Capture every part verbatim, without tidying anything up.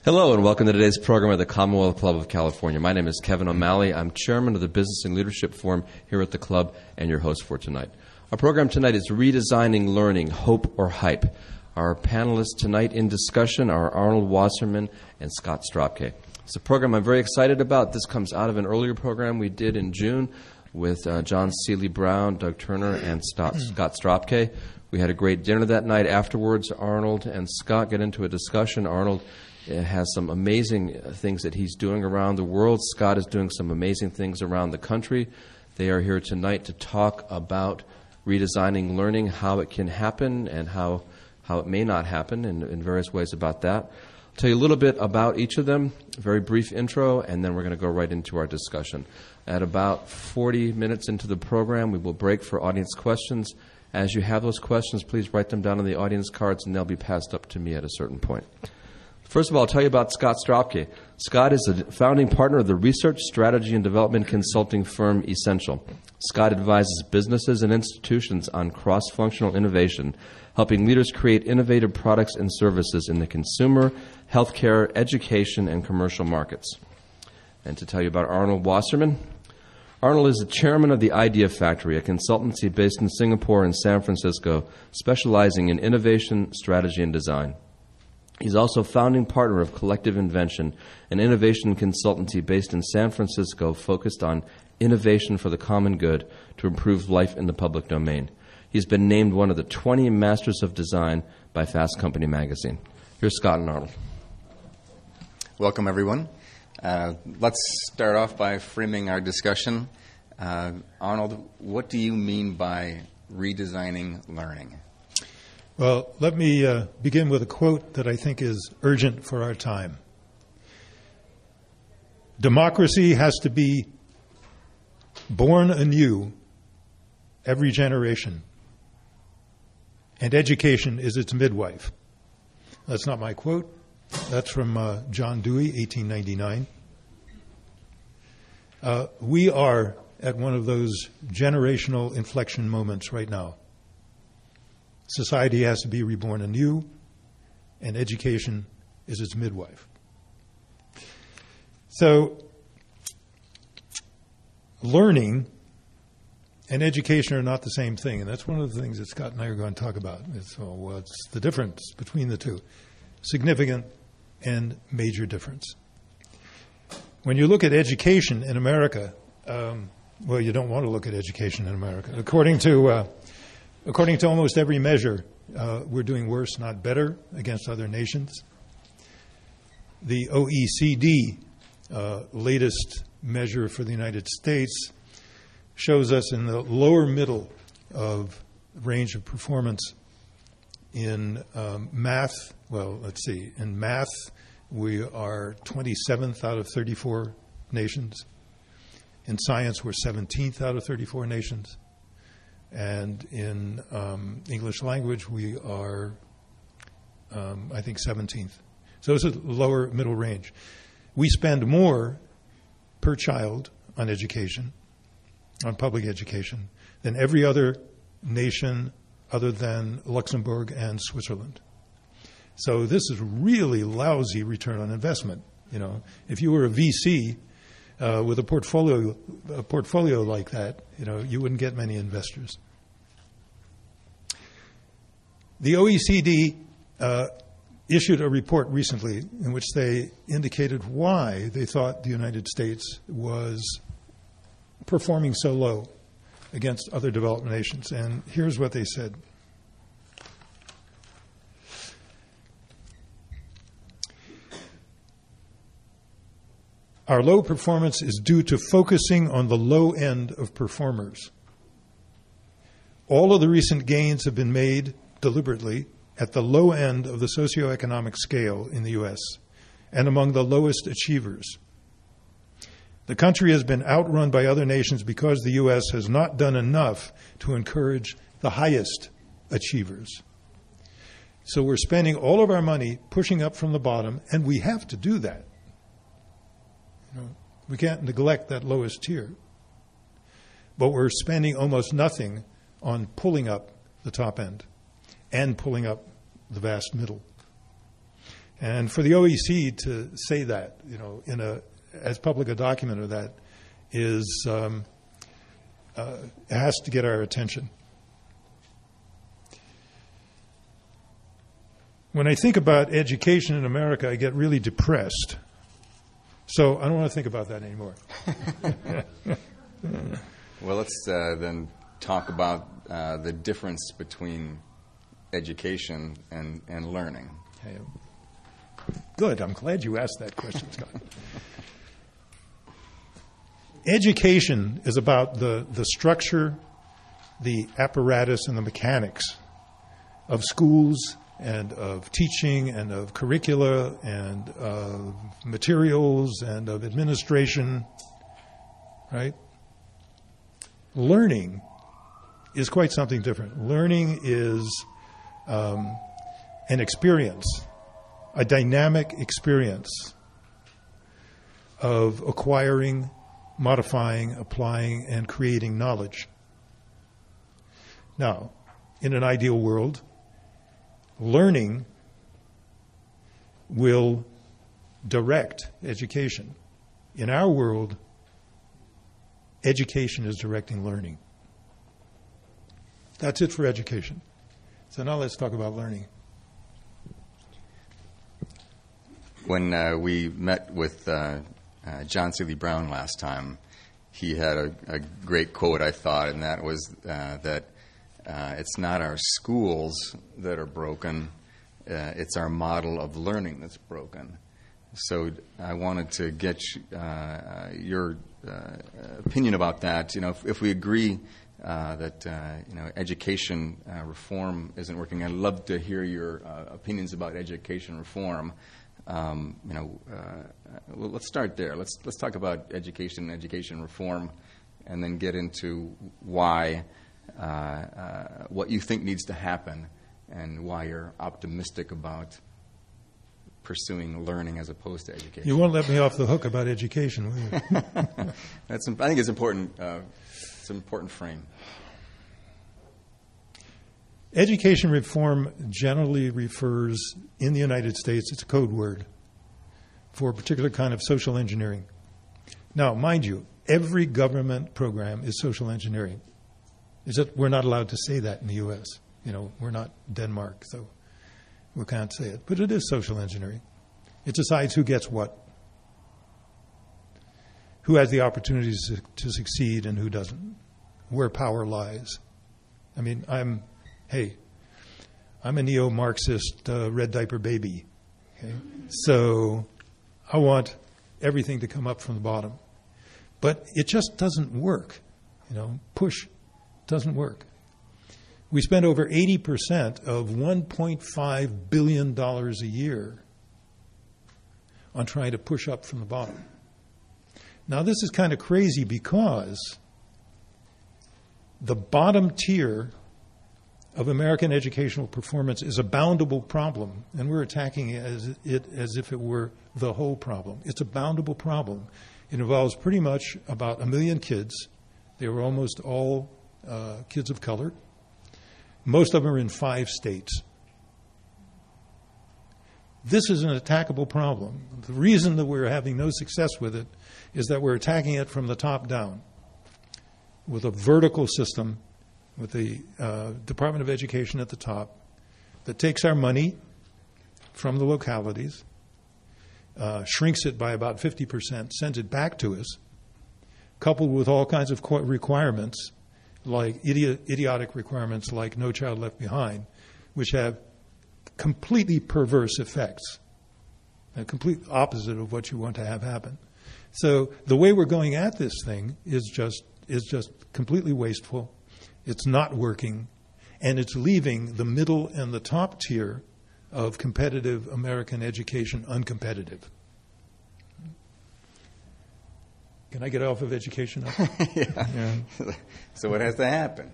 Hello and welcome to today's program of the Commonwealth Club of California. My name is Kevin O'Malley. I'm chairman of the Business and Leadership Forum here at the club and your host for tonight. Our program tonight is Redesigning Learning, Hope or Hype. Our panelists tonight in discussion are Arnold Wasserman and Scott Stropke. It's a program I'm very excited about. This comes out of an earlier program we did in June with uh, John Seeley Brown, Doug Turner, and Scott, Scott Stropke. We had a great dinner that night. Afterwards, Arnold and Scott get into a discussion. Arnold has some amazing things that he's doing around the world. Scott is doing some amazing things around the country. They are here tonight to talk about redesigning learning, how it can happen and how, how it may not happen, and in various ways about that. I'll tell you a little bit about each of them, a very brief intro, and then we're going to go right into our discussion. At about forty minutes into the program, we will break for audience questions. As you have those questions, please write them down on the audience cards, and they'll be passed up to me at a certain point. First of all, I'll tell you about Scott Stropke. Scott is the founding partner of the research, strategy, and development consulting firm Essential. Scott advises businesses and institutions on cross-functional innovation, helping leaders create innovative products and services in the consumer, healthcare, education, and commercial markets. And to tell you about Arnold Wasserman, Arnold is the chairman of the Idea Factory, a consultancy based in Singapore and San Francisco, specializing in innovation, strategy, and design. He's also founding partner of Collective Invention, an innovation consultancy based in San Francisco focused on innovation for the common good to improve life in the public domain. He's been named one of the twenty Masters of Design by Fast Company magazine. Here's Scott and Arnold. Welcome, everyone. Uh, let's start off by framing our discussion. Uh, Arnold, what do you mean by redesigning learning? Well, let me uh, begin with a quote that I think is urgent for our time. Democracy has to be born anew every generation, and education is its midwife. That's not my quote. That's from uh, John Dewey, eighteen ninety-nine. Uh, we are at one of those generational inflection moments right now. Society has to be reborn anew, and education is its midwife. So, learning and education are not the same thing, and that's one of the things that Scott and I are going to talk about. It's, oh, well, it's the difference between the two. Significant and major difference. When you look at education in America, um, well, you don't want to look at education in America. According to uh, according to almost every measure, uh, we're doing worse, not better, against other nations. The O E C D uh, latest measure for the United States shows us in the lower middle of range of performance in um, math. Well, let's see. In math, we are twenty-seventh out of thirty-four nations. In science, we're seventeenth out of thirty-four nations. And in um, English language, we are, um, I think, seventeenth. So it's a lower middle range. We spend more per child on education, on public education, than every other nation other than Luxembourg and Switzerland. So this is really lousy return on investment. You know, if you were a V C uh, with a portfolio, a portfolio like that, you know, you wouldn't get many investors. The O E C D uh, issued a report recently in which they indicated why they thought the United States was performing so low against other developed nations. And here's what they said. Our low performance is due to focusing on the low end of performers. All of the recent gains have been made deliberately at the low end of the socioeconomic scale in the U S and among the lowest achievers. The country has been outrun by other nations because the U S has not done enough to encourage the highest achievers. So we're spending all of our money pushing up from the bottom, and we have to do that. You know, we can't neglect that lowest tier. But we're spending almost nothing on pulling up the top end and pulling up the vast middle. And for the O E C to say that, you know, in a as public a document of that, is um, uh, it has to get our attention. When I think about education in America, I get really depressed. So I don't want to think about that anymore. Well, let's uh, then talk about uh, the difference between education and, and learning. Okay. Good. I'm glad you asked that question, Scott. Education is about the, the structure, the apparatus, and the mechanics of schools and of teaching and of curricula and of materials and of administration, right? Learning is quite something different. Learning is um, an experience, a dynamic experience of acquiring, modifying, applying, and creating knowledge. Now, in an ideal world, learning will direct education. In our world, education is directing learning. That's it for education. So now let's talk about learning. When uh, we met with uh, uh, John Seeley Brown last time, he had a, a great quote, I thought, and that was uh, that uh, it's not our schools that are broken, uh, it's our model of learning that's broken. So I wanted to get uh, your uh, opinion about that. You know, if, if we agree uh, that uh, you know education uh, reform isn't working, I'd love to hear your uh, opinions about education reform. Um, you know, uh, well, let's start there. Let's let's talk about education, education reform, and then get into why, uh, uh, what you think needs to happen, and why you're optimistic about pursuing learning as opposed to education. You won't let me off the hook about education, will you? That's. I think it's important. Uh, it's an important frame. Education reform generally refers, in the United States, it's a code word for a particular kind of social engineering. Now, mind you, every government program is social engineering. Is that we're not allowed to say that in the U S. You know, we're not Denmark, so we can't say it. But it is social engineering. It decides who gets what, who has the opportunities to, to succeed and who doesn't, where power lies. I mean, I'm... Hey, I'm a neo-Marxist uh, red diaper baby. Okay? So I want everything to come up from the bottom. But it just doesn't work. You know, push doesn't work. We spend over eighty percent of one point five billion dollars a year on trying to push up from the bottom. Now, this is kind of crazy because the bottom tier of American educational performance is a boundable problem, and we're attacking it as, it as if it were the whole problem. It's a boundable problem. It involves pretty much about a million kids. They were almost all uh, kids of color. Most of them are in five states. This is an attackable problem. The reason that we're having no success with it is that we're attacking it from the top down with a vertical system, with the uh, Department of Education at the top, that takes our money from the localities, uh, shrinks it by about fifty percent, sends it back to us, coupled with all kinds of requirements, like idi- idiotic requirements like No Child Left Behind, which have completely perverse effects, a complete opposite of what you want to have happen. So the way we're going at this thing is just is just completely wasteful. It's not working, and it's leaving the middle and the top tier of competitive American education uncompetitive. Can I get off of education now? yeah. yeah. So what has to happen?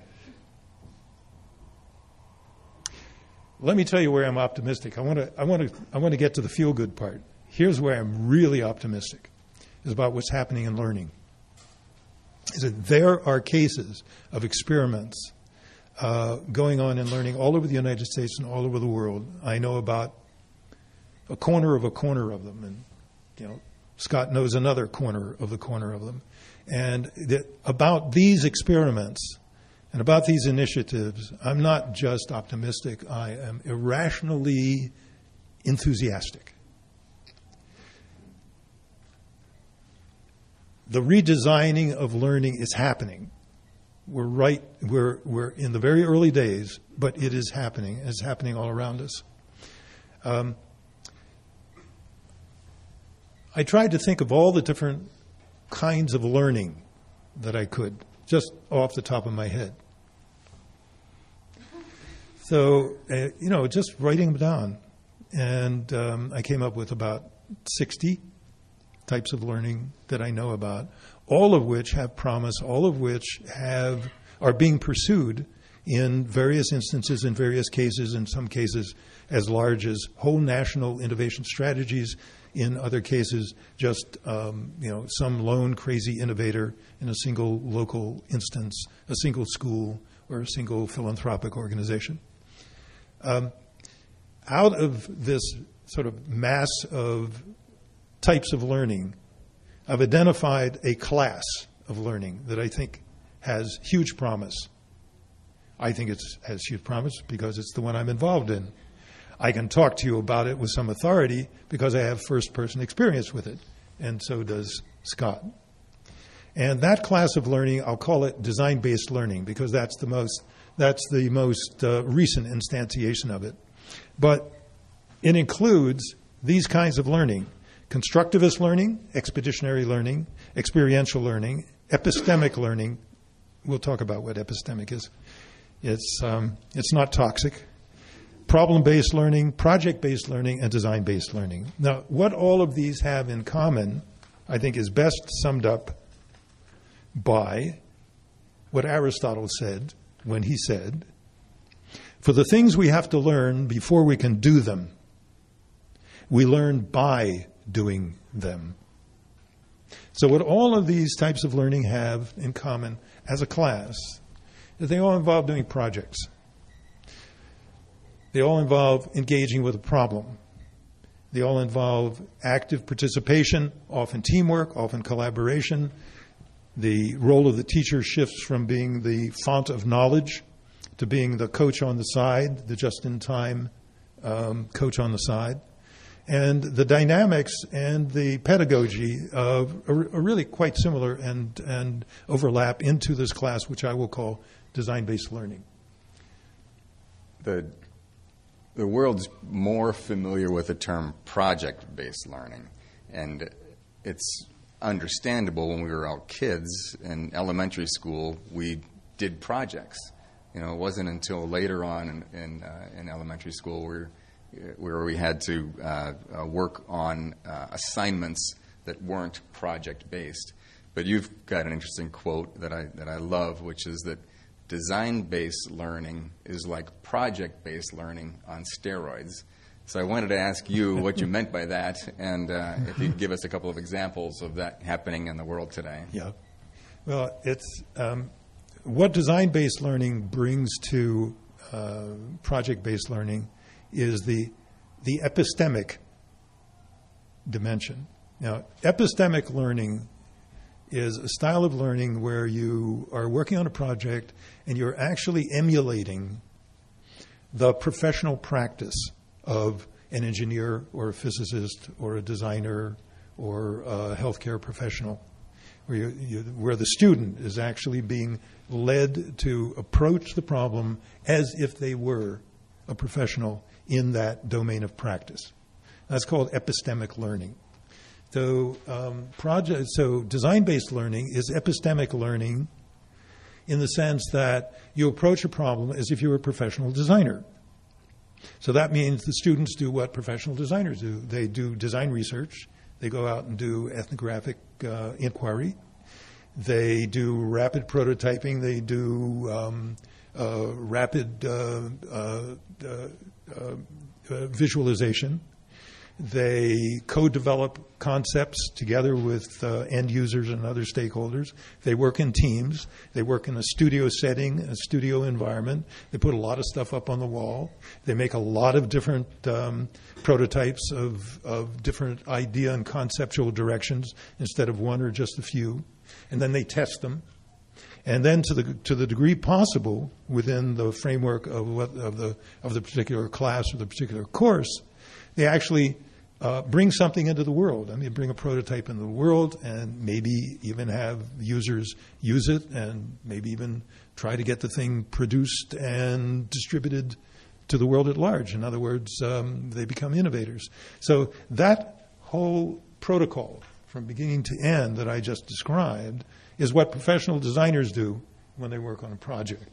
Let me tell you where I'm optimistic. I want to I want to I want to get to the feel-good part. Here's where I'm really optimistic, is about what's happening in learning. Is that there are cases of experiments uh, going on in learning all over the United States and all over the world. I know about a corner of a corner of them, and you know, Scott knows another corner of the corner of them. And that about these experiments and about these initiatives, I'm not just optimistic, I am irrationally enthusiastic. The redesigning of learning is happening. We're right, we're, we're in the very early days, but it is happening. It's happening all around us. Um, I tried to think of all the different kinds of learning that I could, just off the top of my head. So, uh, you know, just writing them down. And um, I came up with about sixty types of learning that I know about, all of which have promise, all of which have are being pursued in various instances, in various cases, in some cases as large as whole national innovation strategies, in other cases just um, you know, some lone crazy innovator in a single local instance, a single school, or a single philanthropic organization. Um, out of this sort of mass of types of learning, I've identified a class of learning that I think has huge promise. I think it has huge promise because it's the one I'm involved in. I can talk to you about it with some authority because I have first-person experience with it, and so does Scott. And that class of learning, I'll call it design-based learning because that's the most that's the most uh, recent instantiation of it. But it includes these kinds of learning: constructivist learning, expeditionary learning, experiential learning, epistemic learning. We'll talk about what epistemic is. It's um, it's not toxic. Problem-based learning, project-based learning, and design-based learning. Now, what all of these have in common, I think, is best summed up by what Aristotle said when he said, "For the things we have to learn before we can do them, we learn by doing them." So what all of these types of learning have in common as a class is they all involve doing projects. They all involve engaging with a problem. They all involve active participation, often teamwork, often collaboration. The role of the teacher shifts from being the font of knowledge to being the coach on the side, the just-in-time um, coach on the side. And the dynamics and the pedagogy of, are, are really quite similar and, and overlap into this class, which I will call design-based learning. The The world's more familiar with the term project-based learning, and it's understandable. When we were all kids in elementary school, we did projects. You know, it wasn't until later on in in, uh, in elementary school where where we had to uh, uh, work on uh, assignments that weren't project-based. But you've got an interesting quote that I that I love, which is that design-based learning is like project-based learning on steroids. So I wanted to ask you what you meant by that, and uh, if you could give us a couple of examples of that happening in the world today. Yeah. Well, it's um, what design-based learning brings to uh, project-based learning is the the epistemic dimension. Now, epistemic learning is a style of learning where you are working on a project and you're actually emulating the professional practice of an engineer or a physicist or a designer or a healthcare professional, where, you, you, where the student is actually being led to approach the problem as if they were a professional in that domain of practice. That's called epistemic learning. So, um, project, so design-based learning is epistemic learning in the sense that you approach a problem as if you were a professional designer. So that means the students do what professional designers do. They do design research. They go out and do ethnographic uh, inquiry. They do rapid prototyping. They do um, uh, rapid uh, uh, uh, uh, visualization. They co-develop concepts together with uh, end users and other stakeholders. They work in teams. They work in a studio setting, a studio environment. They put a lot of stuff up on the wall. They make a lot of different um, prototypes of, of different idea and conceptual directions instead of one or just a few. And then they test them. And then, to the to the degree possible, within the framework of what, of the of the particular class or the particular course, they actually uh, bring something into the world. I mean, bring a prototype into the world, and maybe even have users use it, and maybe even try to get the thing produced and distributed to the world at large. In other words, um, they become innovators. So that whole protocol, from beginning to end, that I just described, is what professional designers do when they work on a project.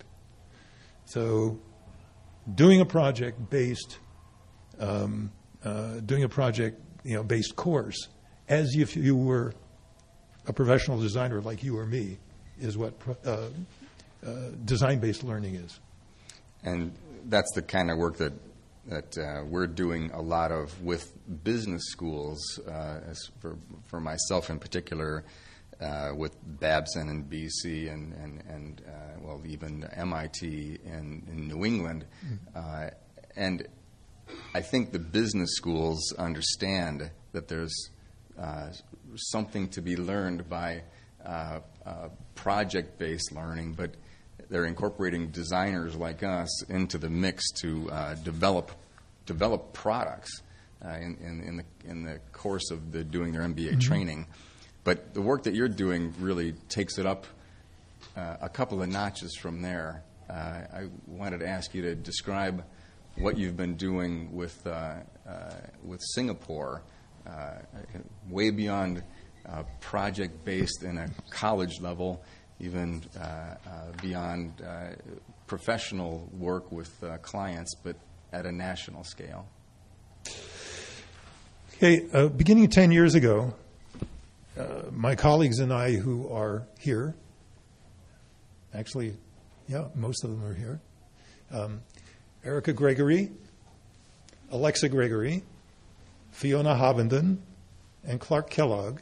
So doing a project-based um, uh, doing a project, you know, based course, as if you were a professional designer like you or me, is what uh, uh, design-based learning is. And that's the kind of work that that uh, we're doing a lot of with business schools, uh, as for, for myself in particular, uh, with Babson and B C and, and, and uh, well, even M I T in, in New England. Uh, and I think the business schools understand that there's uh, something to be learned by uh, uh, project-based learning, but they're incorporating designers like us into the mix to uh, develop develop products uh, in, in, in the in the course of the doing their M B A mm-hmm. training. But the work that you're doing really takes it up uh, a couple of notches from there. Uh, I wanted to ask you to describe what you've been doing with uh, uh, with Singapore, uh, way beyond uh, project-based in a college level, even uh, uh, beyond uh, professional work with uh, clients, but at a national scale. Okay, uh, beginning ten years ago, uh, my colleagues and I who are here, actually, yeah, most of them are here, um, Erica Gregory, Alexa Gregory, Fiona Hovenden, and Clark Kellogg,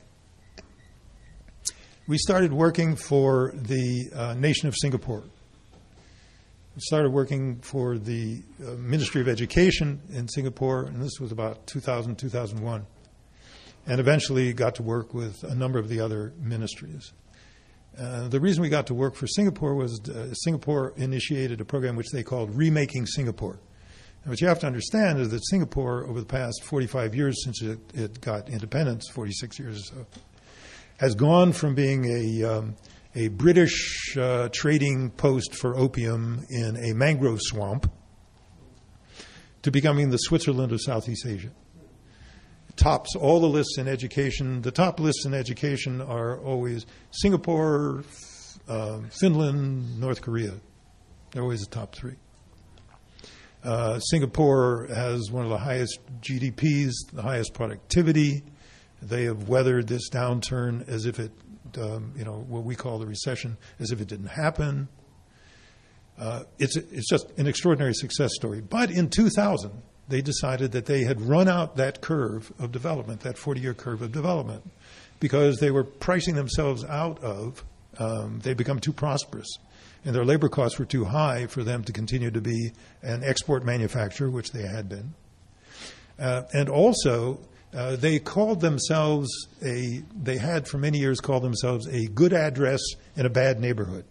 we started working for the uh, nation of Singapore. We started working for the uh, Ministry of Education in Singapore, and this was about two thousand, two thousand one, and eventually got to work with a number of the other ministries. Uh, the reason we got to work for Singapore was uh, Singapore initiated a program which they called Remaking Singapore. And what you have to understand is that Singapore, over the past forty-five years since it, it got independence, forty-six years or so, has gone from being a um, a British uh, trading post for opium in a mangrove swamp to becoming the Switzerland of Southeast Asia. It tops all the lists in education. The top lists in education are always Singapore, uh, Finland, North Korea. They're always the top three. Uh, Singapore has one of the highest G D Ps, the highest productivity. They have weathered this downturn as if it, um, you know, what we call the recession, as if it didn't happen. Uh, it's it's just an extraordinary success story. But in two thousand, they decided that they had run out that curve of development, that forty-year curve of development, because they were pricing themselves out of, um, they become too prosperous. And their labor costs were too high for them to continue to be an export manufacturer, which they had been. Uh, and also, Uh, they called themselves a, they had for many years called themselves a good address in a bad neighborhood.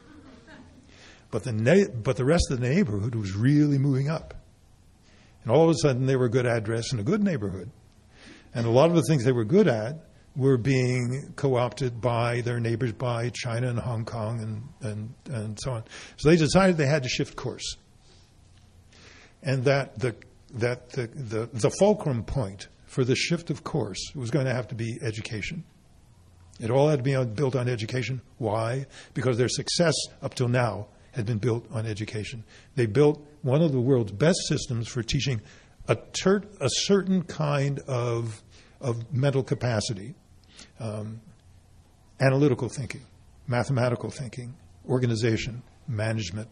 But the, na- but the rest of the neighborhood was really moving up. And all of a sudden they were a good address in a good neighborhood. And a lot of the things they were good at were being co-opted by their neighbors, by China and Hong Kong and, and, and so on. So they decided they had to shift course. And that the, that the, the, the fulcrum point for the shift of course was going to have to be education. It all had to be built on education. Why? Because their success up till now had been built on education. They built one of the world's best systems for teaching a, ter- a certain kind of, of mental capacity, um, analytical thinking, mathematical thinking, organization, management,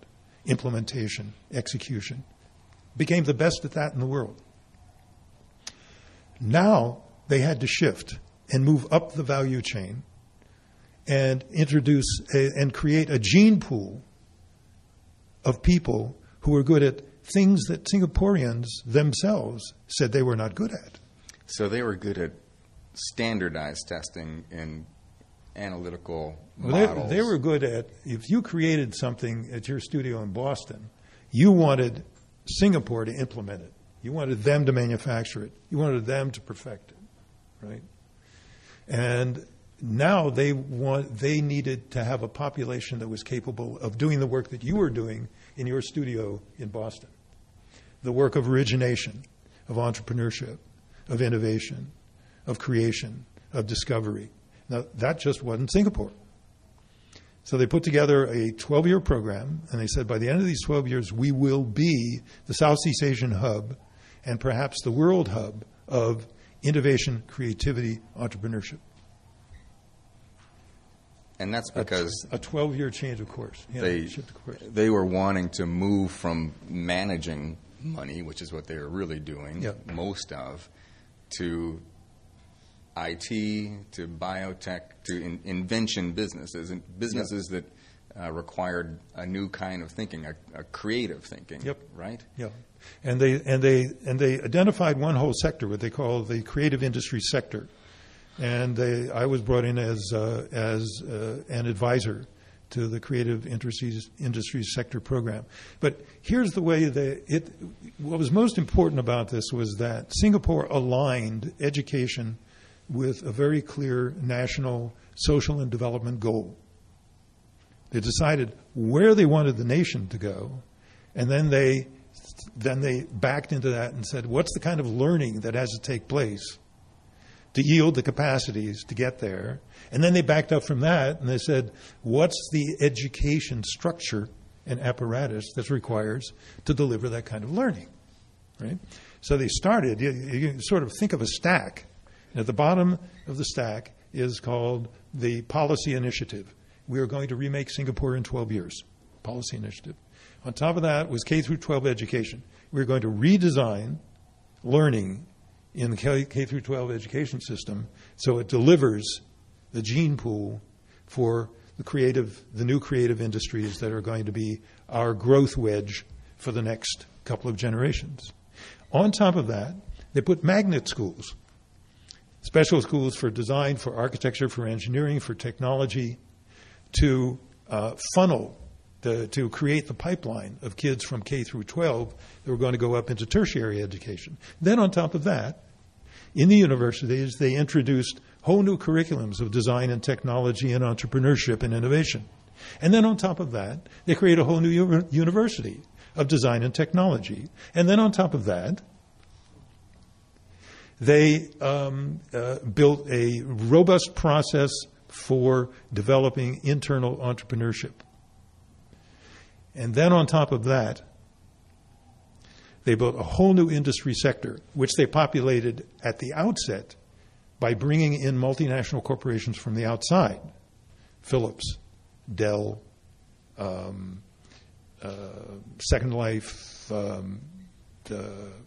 implementation, execution. Became the best at that in the world. Now they had to shift and move up the value chain and introduce a, and create a gene pool of people who were good at things that Singaporeans themselves said they were not good at. So they were good at standardized testing in analytical Well, models. they, they were good at, if you created something at your studio in Boston, you wanted Singapore to implement it. You wanted them to manufacture it. You wanted them to perfect it, right? And now they want, they needed to have a population that was capable of doing the work that you were doing in your studio in Boston. The work of origination, of entrepreneurship, of innovation, of creation, of discovery. Now, that just wasn't Singapore. So they put together a twelve-year program, and they said by the end of these twelve years, we will be the Southeast Asian hub and perhaps the world hub of innovation, creativity, entrepreneurship. And that's because a twelve-year change of course. Yeah, they, shift of course. they were wanting to move from managing money, which is what they were really doing, Yep. most of, to I T, to biotech, to in, invention businesses, and businesses Yep. that uh, required a new kind of thinking, a, a creative thinking, Yep. right? Yeah, and they and they and they identified one whole sector, what they call the creative industry sector, and they, I was brought in as uh, as uh, an advisor to the creative industries industry sector program. But here's the way they it. What was most important about this was that Singapore aligned education with a very clear national social and development goal. They decided where they wanted the nation to go, and then they then they backed into that and said, what's the kind of learning that has to take place to yield the capacities to get there? And then they backed up from that and they said, what's the education structure and apparatus that's required to deliver that kind of learning? Right? So they started, you, you sort of think of a stack. And at the bottom of the stack is called the policy initiative. We are going to remake Singapore in twelve years. Policy initiative. On top of that was K through twelve education. We are going to redesign learning in the K through twelve education system so it delivers the gene pool for the creative, the new creative industries that are going to be our growth wedge for the next couple of generations. On top of that, they put magnet schools, special schools for design, for architecture, for engineering, for technology, to uh, funnel, the, to create the pipeline of kids from K through twelve that were going to go up into tertiary education. Then on top of that, in the universities, they introduced whole new curriculums of design and technology and entrepreneurship and innovation. And then on top of that, they create a whole new u- university of design and technology. And then on top of that, they um, uh, built a robust process for developing internal entrepreneurship. And then on top of that, they built a whole new industry sector, which they populated at the outset by bringing in multinational corporations from the outside. Philips, Dell, um, uh, Second Life, um, uh,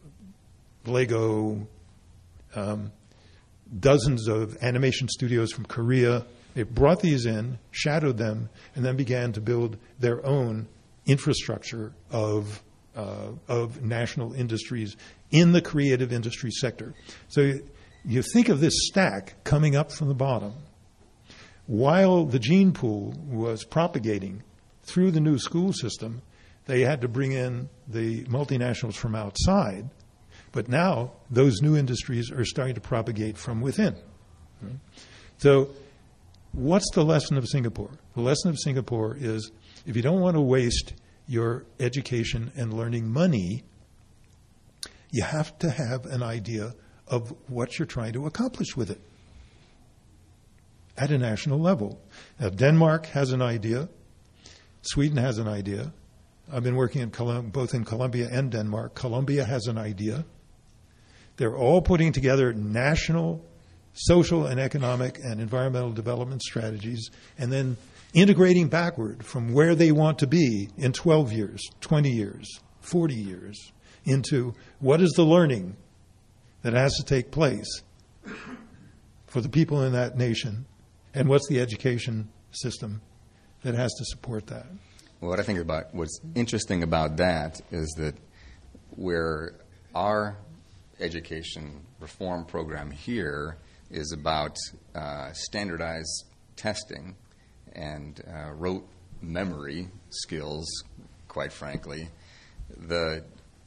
Lego, um, dozens of animation studios from Korea. They brought these in, shadowed them, and then began to build their own infrastructure of uh, of national industries in the creative industry sector. So you, you think of this stack coming up from the bottom. While the gene pool was propagating through the new school system, they had to bring in the multinationals from outside. But now those new industries are starting to propagate from within. Right? So what's the lesson of Singapore? The lesson of Singapore is if you don't want to waste your education and learning money, you have to have an idea of what you're trying to accomplish with it at a national level. Now, Denmark has an idea. Sweden has an idea. I've been working in Colum- both in Colombia and Denmark. Colombia has an idea. They're all putting together national social and economic and environmental development strategies and then integrating backward from where they want to be in twelve years, twenty years, forty years, into what is the learning that has to take place for the people in that nation, and what's the education system that has to support that? What I think about what's interesting about that is that where our education reform program here is about uh, standardized testing and uh, rote memory skills, quite frankly, the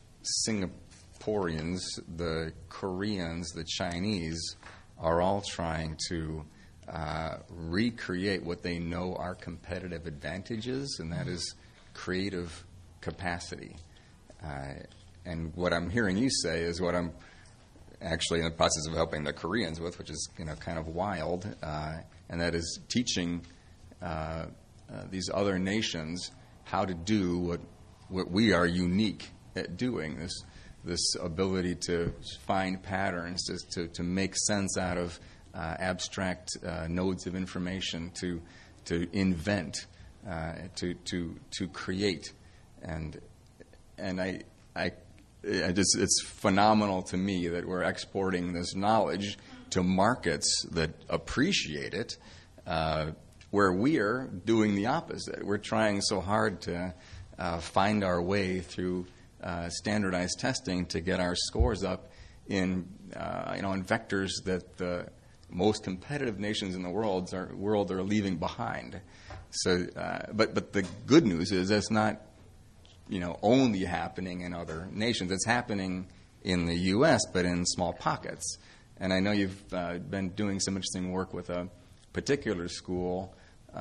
Singaporeans, the Koreans, the Chinese are all trying to uh, recreate what they know are competitive advantages, and that is creative capacity. Uh, and what I'm hearing you say is what I'm actually in the process of helping the Koreans with, which is you know kind of wild, uh, and that is teaching uh, uh, these other nations how to do what what we are unique at doing. This this ability to find patterns, to to, to make sense out of uh, abstract uh, nodes of information, to to invent, uh, to to to create, and and I I. I just, it's phenomenal to me that we're exporting this knowledge to markets that appreciate it, uh, where we are doing the opposite. We're trying so hard to uh, find our way through uh, standardized testing to get our scores up in, uh, you know, in vectors that the most competitive nations in the world are, world are leaving behind. So, uh, but but the good news is that's not, you know, only happening in other nations. It's happening in the U S, but in small pockets. And I know you've uh, been doing some interesting work with a particular school, uh,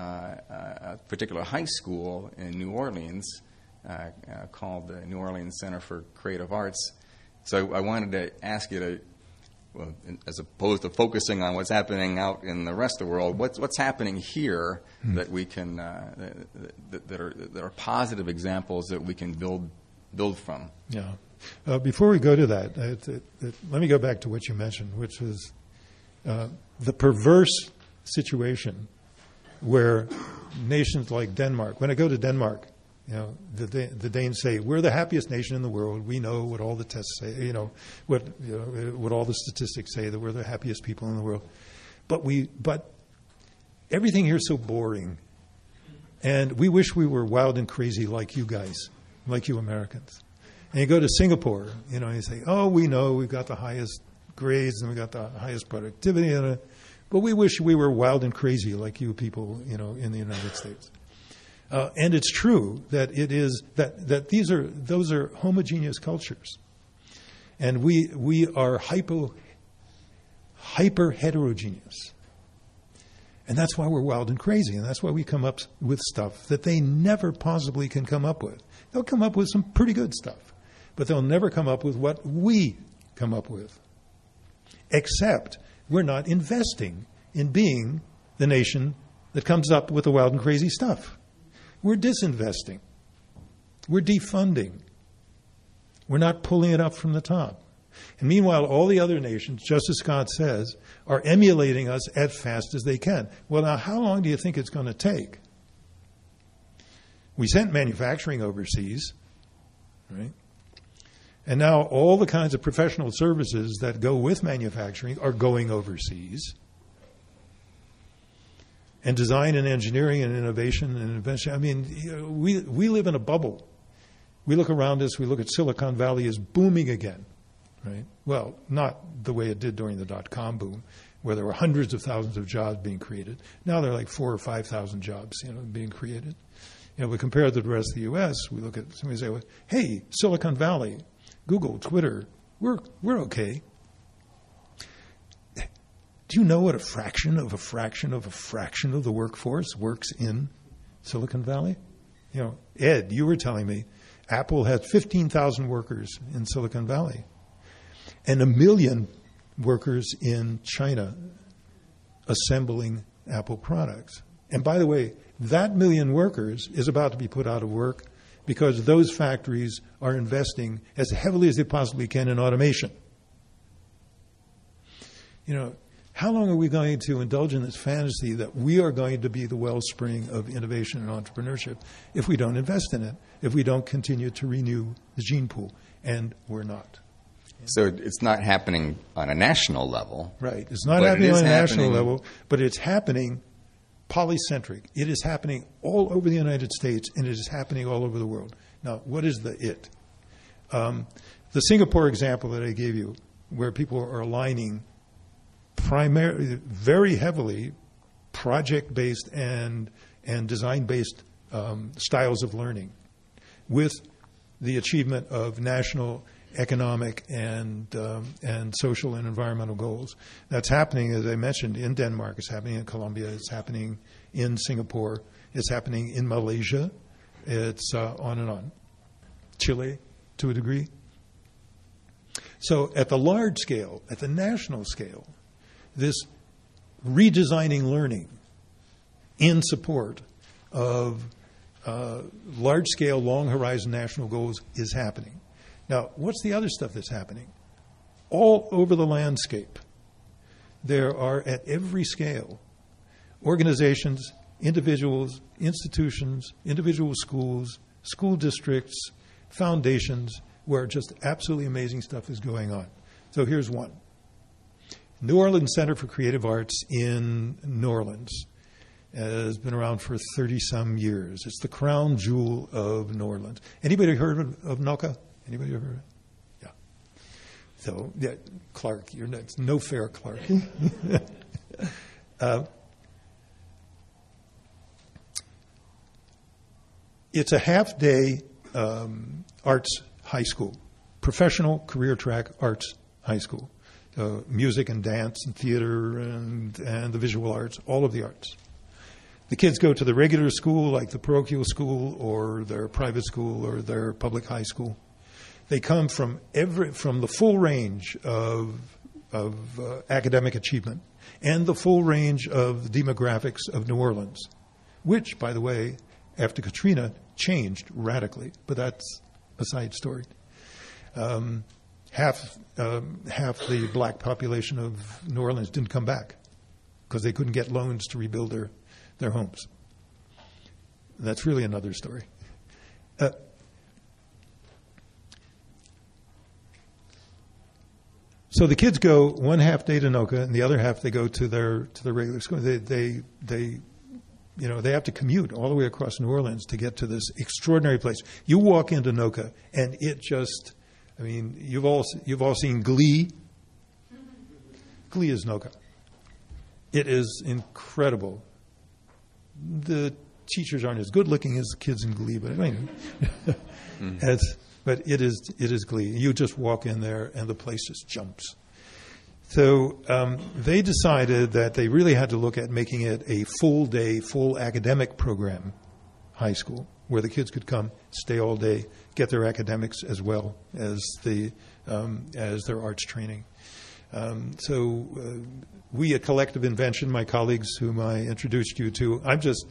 a particular high school in New Orleans uh, uh, called the New Orleans Center for Creative Arts. So I wanted to ask you to, well, as opposed to focusing on what's happening out in the rest of the world, what's what's happening here mm. that we can uh, that, that are that are positive examples that we can build build from. Yeah. Uh, before we go to that, it, it, it, let me go back to what you mentioned, which is uh, the perverse situation where nations like Denmark. When I go to Denmark, you know, the, the Danes say, we're the happiest nation in the world. We know what all the tests say, you know, what you know, what all the statistics say, that we're the happiest people in the world. But we, but everything here is so boring. And we wish we were wild and crazy like you guys, like you Americans. And you go to Singapore, you know, and you say, oh, we know we've got the highest grades and we got the highest productivity, and but we wish we were wild and crazy like you people, you know, in the United States. Uh, and it's true that it is that, that these are those are homogeneous cultures, and we we are hypo hyper heterogeneous, and that's why we're wild and crazy, and that's why we come up with stuff that they never possibly can come up with. They'll come up with some pretty good stuff, but they'll never come up with what we come up with. Except we're not investing in being the nation that comes up with the wild and crazy stuff. We're disinvesting. We're defunding. We're not pulling it up from the top. And meanwhile, all the other nations, just as Scott says, are emulating us as fast as they can. Well, now, how long do you think it's going to take? We sent manufacturing overseas, right? And now all the kinds of professional services that go with manufacturing are going overseas. And design and engineering and innovation and invention. I mean, you know, we we live in a bubble. We look around us, we look at Silicon Valley is booming again, right? Well, not the way it did during the dot-com boom, where there were hundreds of thousands of jobs being created. Now there are like four or five thousand jobs, you know, being created. You know, we compare it to the rest of the U S. We look at somebody say, well, "Hey, Silicon Valley, Google, Twitter, we're we're okay." Do you know what a fraction of a fraction of a fraction of the workforce works in Silicon Valley? You know, Ed, you were telling me Apple had fifteen thousand workers in Silicon Valley and a million workers in China assembling Apple products. And by the way, that million workers is about to be put out of work because those factories are investing as heavily as they possibly can in automation. You know, how long are we going to indulge in this fantasy that we are going to be the wellspring of innovation and entrepreneurship if we don't invest in it, if we don't continue to renew the gene pool? And we're not. So it's not happening on a national level. Right. It's not but happening it is on a national happening- level, but it's happening polycentric. It is happening all over the United States, and it is happening all over the world. Now, what is the it? Um, the Singapore example that I gave you, where people are aligning primarily, very heavily, project-based and and design-based um, styles of learning with the achievement of national economic and um, and social and environmental goals. That's happening, as I mentioned, in Denmark. It's happening in Colombia. It's happening in Singapore. It's happening in Malaysia. It's uh, on and on. Chile, to a degree. So at the large scale, at the national scale, this redesigning learning in support of uh, large-scale, long-horizon national goals is happening. Now, what's the other stuff that's happening? All over the landscape, there are, at every scale, organizations, individuals, institutions, individual schools, school districts, foundations, where just absolutely amazing stuff is going on. So here's one. New Orleans Center for Creative Arts in New Orleans has been around for thirty-some years. It's the crown jewel of New Orleans. Anybody heard of, of NOCA? Anybody ever heard of it? Yeah. So, yeah, Clark, you're next. No fair, Clark. uh, it's a half-day um, arts high school, professional career track arts high school. Uh, music and dance and theater and, and the visual arts, all of the arts. The kids go to the regular school, like the parochial school or their private school or their public high school. They come from every from the full range of of uh, academic achievement and the full range of demographics of New Orleans, which, by the way, after Katrina, changed radically. But that's a side story. Um, half um, half the black population of New Orleans didn't come back because they couldn't get loans to rebuild their their homes. That's really another story. Uh, so the kids go one half day to NOCA, and the other half they go to their to their regular school. They they they, you know, they have to commute all the way across New Orleans to get to this extraordinary place. You walk into NOCA, and it just, I mean, you've all you've all seen Glee. Glee is NOCA. It is incredible. The teachers aren't as good looking as the kids in Glee, but I mean, mm-hmm. as, but it is it is Glee. You just walk in there, and the place just jumps. So um, they decided that they really had to look at making it a full day, full academic program, high school, where the kids could come, stay all day, get their academics as well as the um, as their arts training. Um, so uh, we at Collective Invention, my colleagues whom I introduced you to, I'm just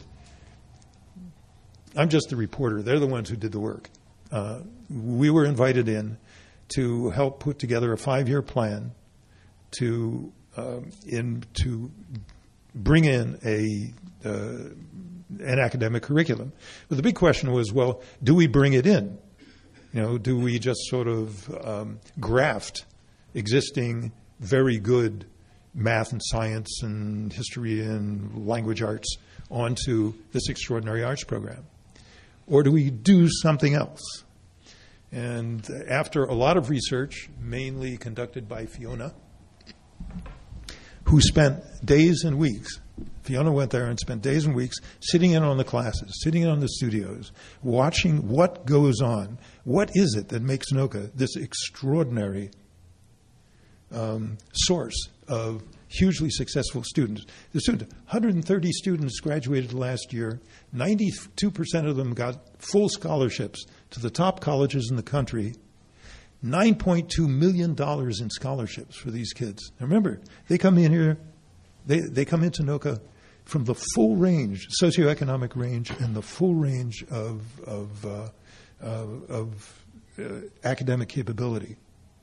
I'm just the reporter. They're the ones who did the work. Uh, we were invited in to help put together a five-year plan to um, in to bring in a uh, an academic curriculum. But the big question was, well, do we bring it in? You know, do we just sort of um, graft existing very good math and science and history and language arts onto this extraordinary arts program? Or do we do something else? And after a lot of research, mainly conducted by Fiona, who spent days and weeks, Fiona went there and spent days and weeks sitting in on the classes, sitting in on the studios, watching what goes on. What is it that makes NOCA this extraordinary Um, source of hugely successful students? The students, one hundred thirty students graduated last year. ninety-two percent of them got full scholarships to the top colleges in the country. nine point two million dollars in scholarships for these kids. Now remember, they come in here, they, they come into NOCA from the full range, socioeconomic range, and the full range of, of, uh, uh, of uh, academic capability.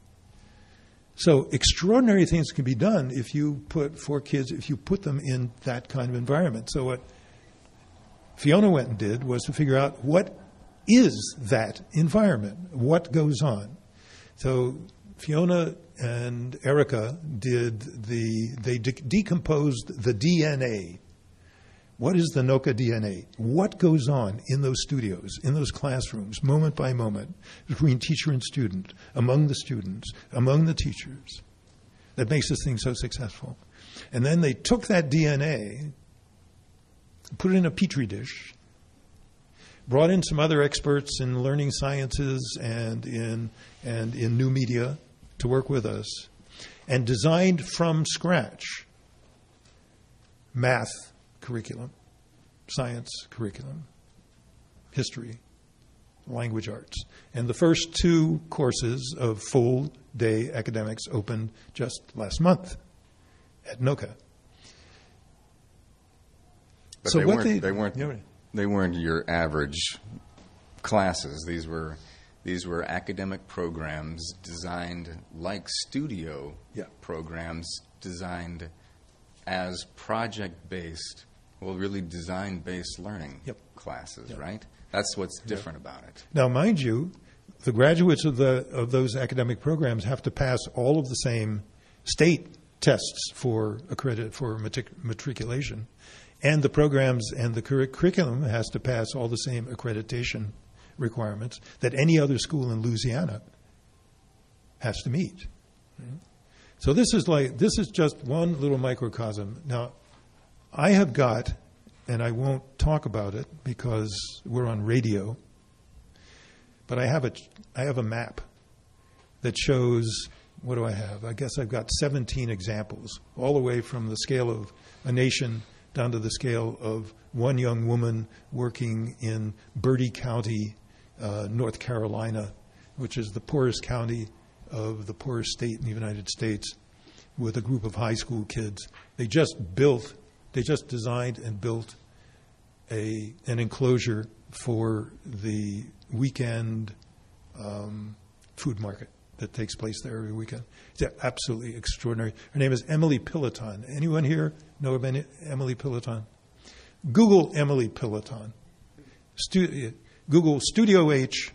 So extraordinary things can be done if you put for kids, if you put them in that kind of environment. So what Fiona went and did was to figure out what is that environment, what goes on. So Fiona and Erica did the, they de- decomposed the D N A. What is the NOCA D N A? What goes on in those studios, in those classrooms, moment by moment, between teacher and student, among the students, among the teachers, that makes this thing so successful? And then they took that D N A, put it in a petri dish, brought in some other experts in learning sciences and in and in new media to work with us, and designed from scratch math curriculum, science curriculum, history, language arts. And the first two courses of full-day academics opened just last month at NOCA. But so they what weren't, they, they weren't yeah, they weren't your average classes. These were these were academic programs designed like studio yeah. programs designed as project-based, well, really design-based learning yep. classes, yep. right? That's what's different yep. about it. Now, mind you, the graduates of the of those academic programs have to pass all of the same state tests for accredit for matric- matriculation, and the programs and the cur- curriculum has to pass all the same accreditation requirements that any other school in Louisiana has to meet. So this is like this is just one little microcosm. Now, I have got, and I won't talk about it because we're on radio, but I have a I have a map that shows, what do I have? I guess I've got seventeen examples, all the way from the scale of a nation down to the scale of one young woman working in Bertie County, uh, North Carolina, which is the poorest county of the poorest state in the United States, with a group of high school kids. They just built, they just designed and built a an enclosure for the weekend um, food market that takes place there every weekend. It's absolutely extraordinary. Her name is Emily Piloton. Anyone here know about Emily Piloton? Google Emily Piloton. Stu- Google Studio H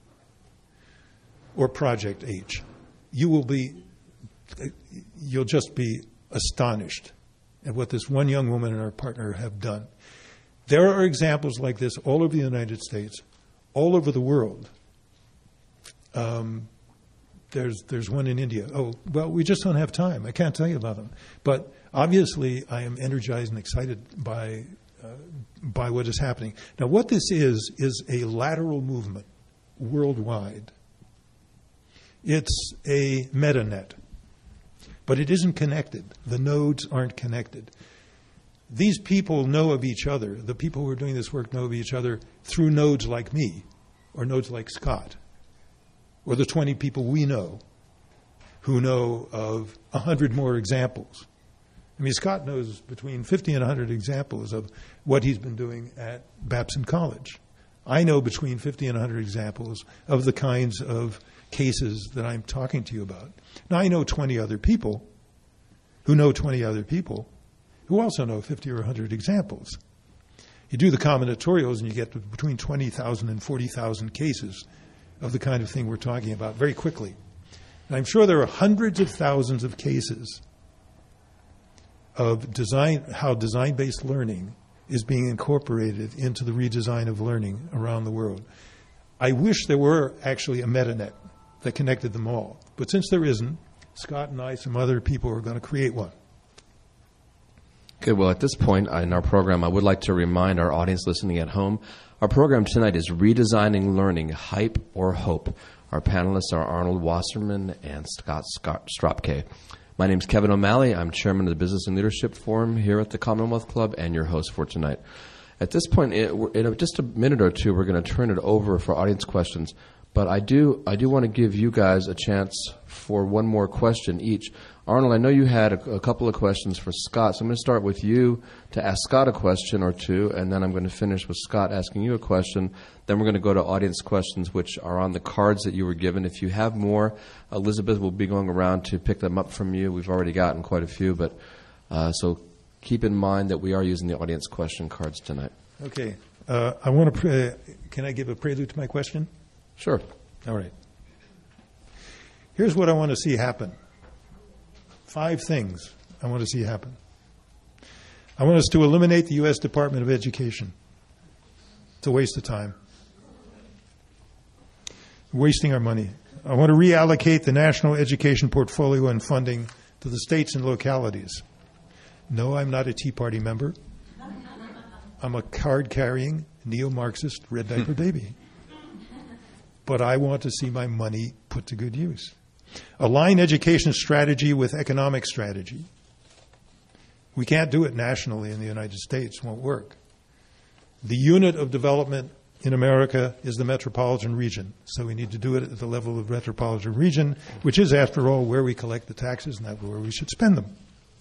or Project H. You will be, you'll just be astonished at what this one young woman and her partner have done. There are examples like this all over the United States, all over the world. Um, there's there's one in India. Oh, well, we just don't have time. I can't tell you about them. But obviously, I am energized and excited by uh, by what is happening. Now, what this is, is a lateral movement worldwide. It's a metanet, but it isn't connected. The nodes aren't connected. These people know of each other. The people who are doing this work know of each other through nodes like me, or nodes like Scott, or the twenty people we know who know of one hundred more examples. I mean, Scott knows between fifty and one hundred examples of what he's been doing at Babson College. I know between fifty and one hundred examples of the kinds of cases that I'm talking to you about. Now, I know twenty other people who know twenty other people who also know fifty or one hundred examples. You do the combinatorials and you get to between twenty thousand and forty thousand cases of the kind of thing we're talking about very quickly. And I'm sure there are hundreds of thousands of cases of design, how design-based learning is being incorporated into the redesign of learning around the world. I wish there were actually a metanet that connected them all. But since there isn't, Scott and I, some other people, are going to create one. Okay, well, at this point in our program, I would like to remind our audience listening at home, our program tonight is Redesigning Learning, Hype or Hope. Our panelists are Arnold Wasserman and Scott Stropke. My name is Kevin O'Malley. I'm chairman of the Business and Leadership Forum here at the Commonwealth Club and your host for tonight. At this point, in just a minute or two, we're going to turn it over for audience questions. But I do I do want to give you guys a chance for one more question each. Arnold, I know you had a, a couple of questions for Scott, so I'm going to start with you to ask Scott a question or two, and then I'm going to finish with Scott asking you a question. Then we're going to go to audience questions, which are on the cards that you were given. If you have more, Elizabeth will be going around to pick them up from you. We've already gotten quite a few, but uh, so keep in mind that we are using the audience question cards tonight. Okay. Uh, I want to. Pre- can I give a prelude to my question? Sure. All right. Here's what I want to see happen. Five things I want to see happen. I want us to eliminate the U S Department of Education. It's a waste of time. Wasting our money. I want to reallocate the national education portfolio and funding to the states and localities. No, I'm not a Tea Party member. I'm a card-carrying, neo-Marxist, red diaper baby. But I want to see my money put to good use. Align education strategy with economic strategy. We can't do it nationally in the United States. It won't work. The unit of development in America is the metropolitan region. So we need to do it at the level of metropolitan region, which is, after all, where we collect the taxes and that's where we should spend them.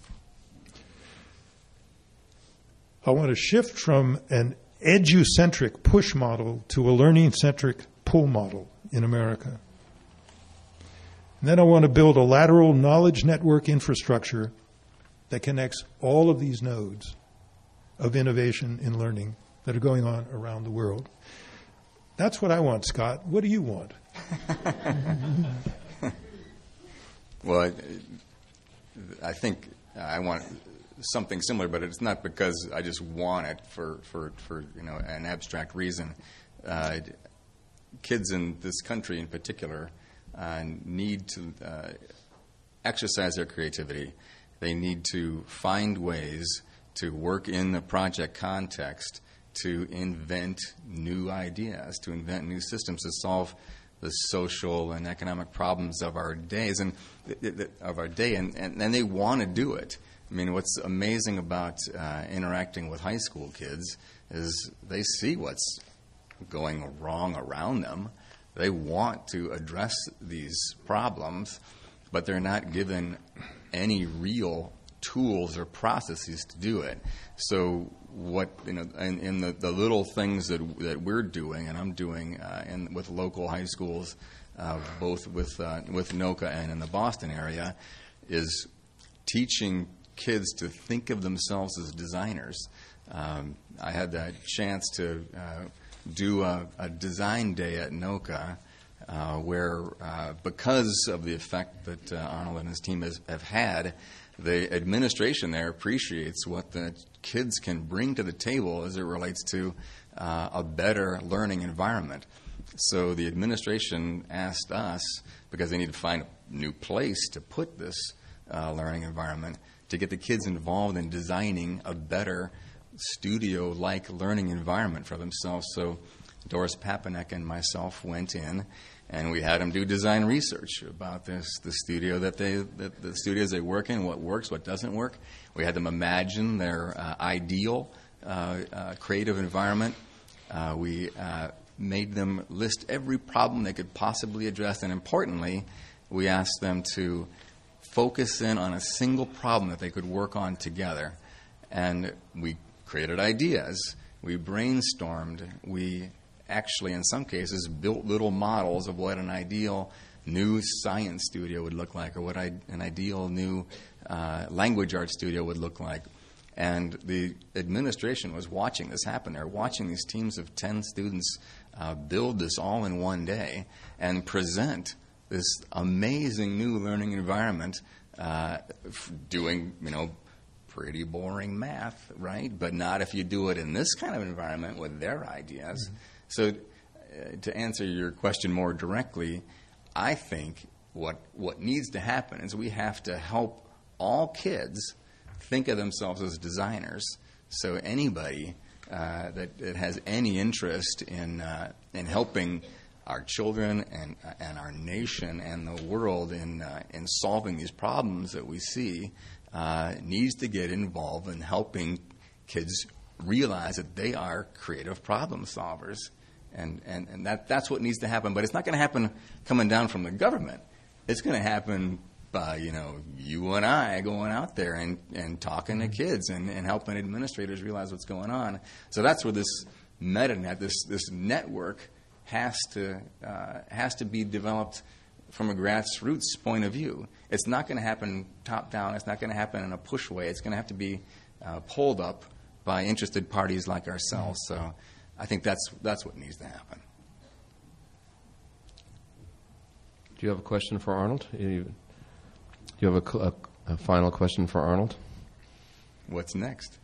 I want to shift from an edu-centric push model to a learning-centric pull model in America. And then I want to build a lateral knowledge network infrastructure that connects all of these nodes of innovation in learning that are going on around the world. That's what I want, Scott. What do you want? Well, I, I think I want something similar, but it's not because I just want it for, for, for you know, an abstract reason. Uh, kids in this country in particular uh, need to uh, exercise their creativity. They need to find ways to work in the project context to invent new ideas, to invent new systems to solve the social and economic problems of our days and of our day, and, and, and they want to do it. I mean, what's amazing about uh, interacting with high school kids is they see what's going wrong around them. They want to address these problems, but they're not given any real tools or processes to do it. So what, you know, in, in the, the little things that that we're doing, and I'm doing uh, in, with local high schools, uh, both with uh, with NOCA and in the Boston area, is teaching kids to think of themselves as designers. Um, I had that chance to uh, do a, a design day at NOCA, uh, where uh, because of the effect that uh, Arnold and his team has, have had, the administration there appreciates what the kids can bring to the table as it relates to uh, a better learning environment. So the administration asked us, because they need to find a new place to put this uh, learning environment, to get the kids involved in designing a better studio-like learning environment for themselves. So Doris Papanek and myself went in, and we had them do design research about this, the studio that they, the, the studios they work in, what works, what doesn't work. We had them imagine their uh, ideal uh, uh, creative environment. Uh, we uh, made them list every problem they could possibly address, and importantly, we asked them to focus in on a single problem that they could work on together. And we created ideas. We brainstormed. We actually, in some cases, built little models of what an ideal new science studio would look like, or what I, an ideal new uh, language arts studio would look like. And the administration was watching this happen. They were watching these teams of ten students uh, build this all in one day and present this amazing new learning environment, uh, f- doing, you know, pretty boring math, right? But not if you do it in this kind of environment with their ideas. Mm-hmm. So uh, to answer your question more directly, I think what what needs to happen is we have to help all kids think of themselves as designers. So anybody uh, that, that has any interest in uh, in helping our children and and our nation and the world in uh, in solving these problems that we see uh, needs to get involved in helping kids realize that they are creative problem solvers, and and, and that that's what needs to happen. But it's not going to happen coming down from the government. It's going to happen by, you know, you and I going out there and, and talking to kids and, and helping administrators realize what's going on. So that's where this MetaNet, this this network, has to uh, has to be developed from a grassroots point of view. It's not going to happen top down. It's not going to happen in a push way. It's going to have to be uh, pulled up by interested parties like ourselves. So I think that's that's what needs to happen. Do you have a question for Arnold? You, do you have a, a, a final question for Arnold? What's next?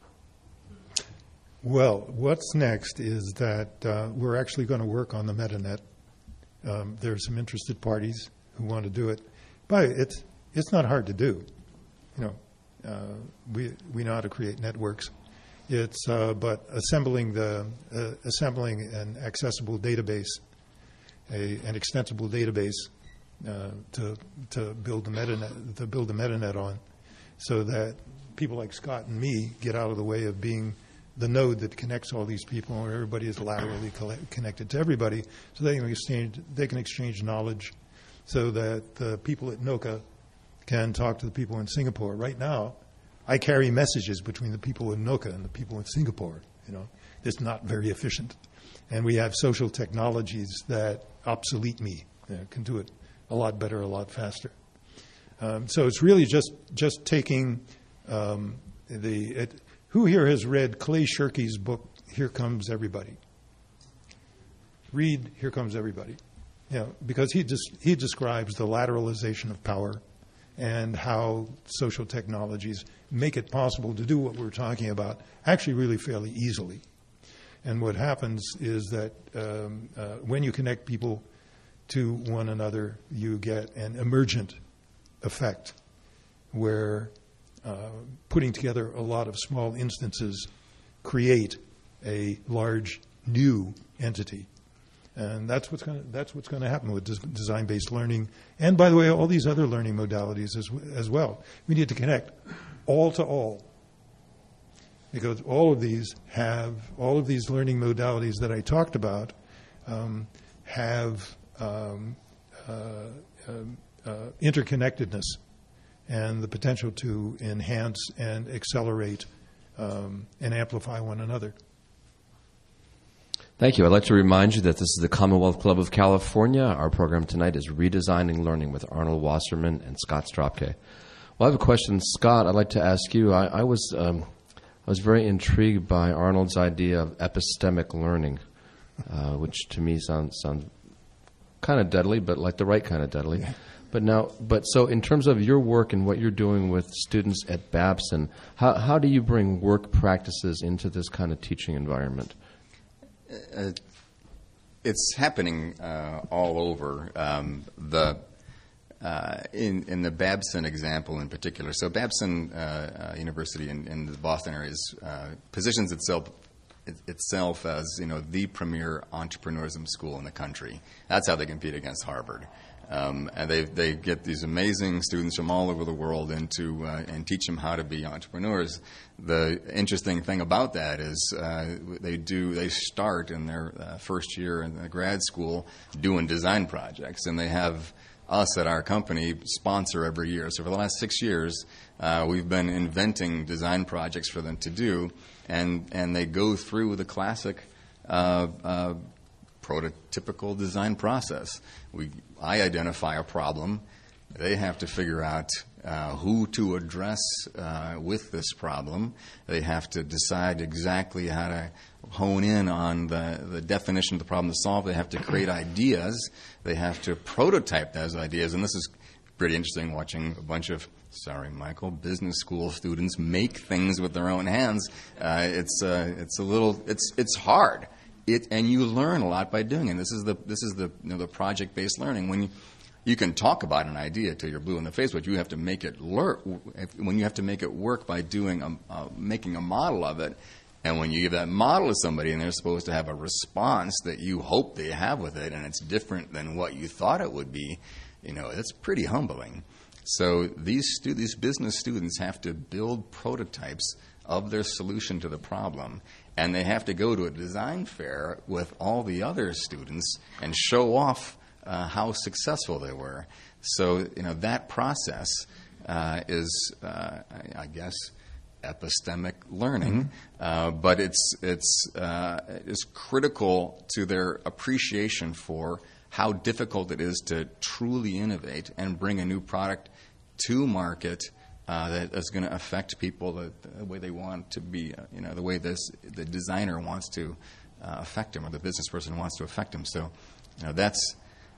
Well, what's next is that uh, we're actually going to work on the MetaNet. Um, there are some interested parties who want to do it, but it's it's not hard to do. You know, uh, we we know how to create networks. It's uh, but assembling the uh, assembling an accessible database, a, an extensible database uh, to to build the MetaNet to build the MetaNet on, so that people like Scott and me get out of the way of being the node that connects all these people, where everybody is laterally connected to everybody, so they can exchange they can exchange knowledge, so that the people at Noka can talk to the people in Singapore. Right now, I carry messages between the people in Noka and the people in Singapore. You know, it's not very efficient, and we have social technologies that obsolete me, you know, can do it a lot better, a lot faster. Um, so it's really just just taking um, the. It, Who here has read Clay Shirky's book, Here Comes Everybody? Read Here Comes Everybody. You know, because he just, he describes the lateralization of power and how social technologies make it possible to do what we're talking about actually really fairly easily. And what happens is that um, uh, when you connect people to one another, you get an emergent effect where Uh, putting together a lot of small instances create a large new entity, and that's what's going to that's what's going to happen with des- design-based learning. And by the way, all these other learning modalities as w- as well. We need to connect all to all, because all of these have all of these learning modalities that I talked about um, have um, uh, um, uh, interconnectedness and the potential to enhance and accelerate um, and amplify one another. Thank you. I'd like to remind you that this is the Commonwealth Club of California. Our program tonight is Redesigning Learning with Arnold Wasserman and Scott Stropke. Well, I have a question, Scott. I'd like to ask you. I, I was um, I was very intrigued by Arnold's idea of epistemic learning, uh, which to me sounds sounds kind of deadly, but like the right kind of deadly. Yeah. But now, but so in terms of your work and what you're doing with students at Babson, how how do you bring work practices into this kind of teaching environment? Uh, it's happening uh, all over. Um, the uh, in in the Babson example in particular. So Babson uh, uh, University in, in the Boston area is, uh, positions itself it, itself as you know the premier entrepreneurism school in the country. That's how they compete against Harvard. Um, and they they get these amazing students from all over the world into uh, and teach them how to be entrepreneurs. The interesting thing about that is uh, they do they start in their uh, first year in the grad school doing design projects, and they have us at our company sponsor every year. So for the last six years, uh, we've been inventing design projects for them to do, and and they go through the classic Uh, uh, prototypical design process. We, I identify a problem. They have to figure out uh, who to address uh, with this problem. They have to decide exactly how to hone in on the, the definition of the problem to solve. They have to create ideas. They have to prototype those ideas. And this is pretty interesting, watching a bunch of, sorry, Michael, business school students make things with their own hands. Uh, it's uh, it's a little, it's it's hard. It, and you learn a lot by doing it. This is the this is the you know, the project-based learning. When you, you can talk about an idea till you're blue in the face, but you have to make it learn. When you have to make it work by doing a, uh, making a model of it, and when you give that model to somebody and they're supposed to have a response that you hope they have with it, and it's different than what you thought it would be, you know, it's pretty humbling. So these stu- these business students have to build prototypes of their solution to the problem. And they have to go to a design fair with all the other students and show off uh, how successful they were. So, you know, that process uh, is, uh, I, I guess, epistemic learning, mm-hmm. uh, but it's it's uh, it's critical to their appreciation for how difficult it is to truly innovate and bring a new product to market. Uh, that is going to affect people the, the way they want to be, uh, you know, the way this the designer wants to uh, affect them, or the business person wants to affect them. So, you know, that's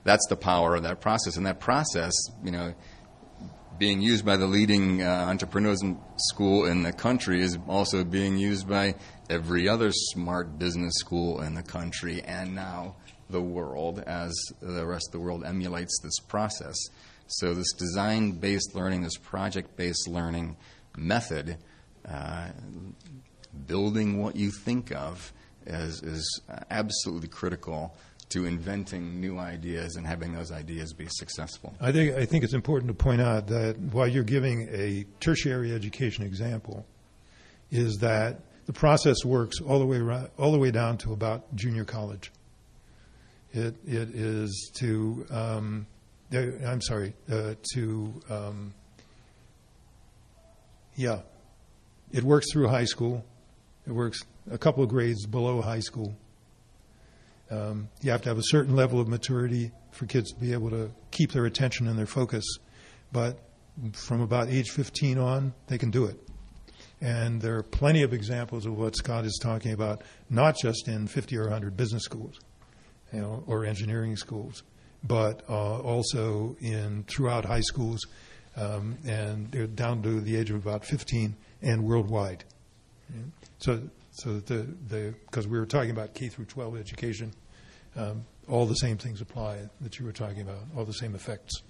that's the power of that process. And that process, you know, being used by the leading uh, entrepreneurs school in the country is also being used by every other smart business school in the country, and now the world, as the rest of the world emulates this process. So this design-based learning, this project-based learning method, uh, building what you think of, is, is absolutely critical to inventing new ideas and having those ideas be successful. I think I think it's important to point out that while you're giving a tertiary education example, is that the process works all the way around, all the way down to about junior college. It it is to um, I'm sorry uh, to um, yeah, it works through high school. It works a couple of grades below high school. Um, you have to have a certain level of maturity for kids to be able to keep their attention and their focus. But from about age fifteen on, they can do it. And there are plenty of examples of what Scott is talking about, not just in fifty or one hundred business schools, you know, or engineering schools, but uh, also in throughout high schools, um, and they're down to the age of about fifteen and worldwide. Yeah. So. So the the because we were talking about K through twelve education, um, all the same things apply that you were talking about, all the same effects.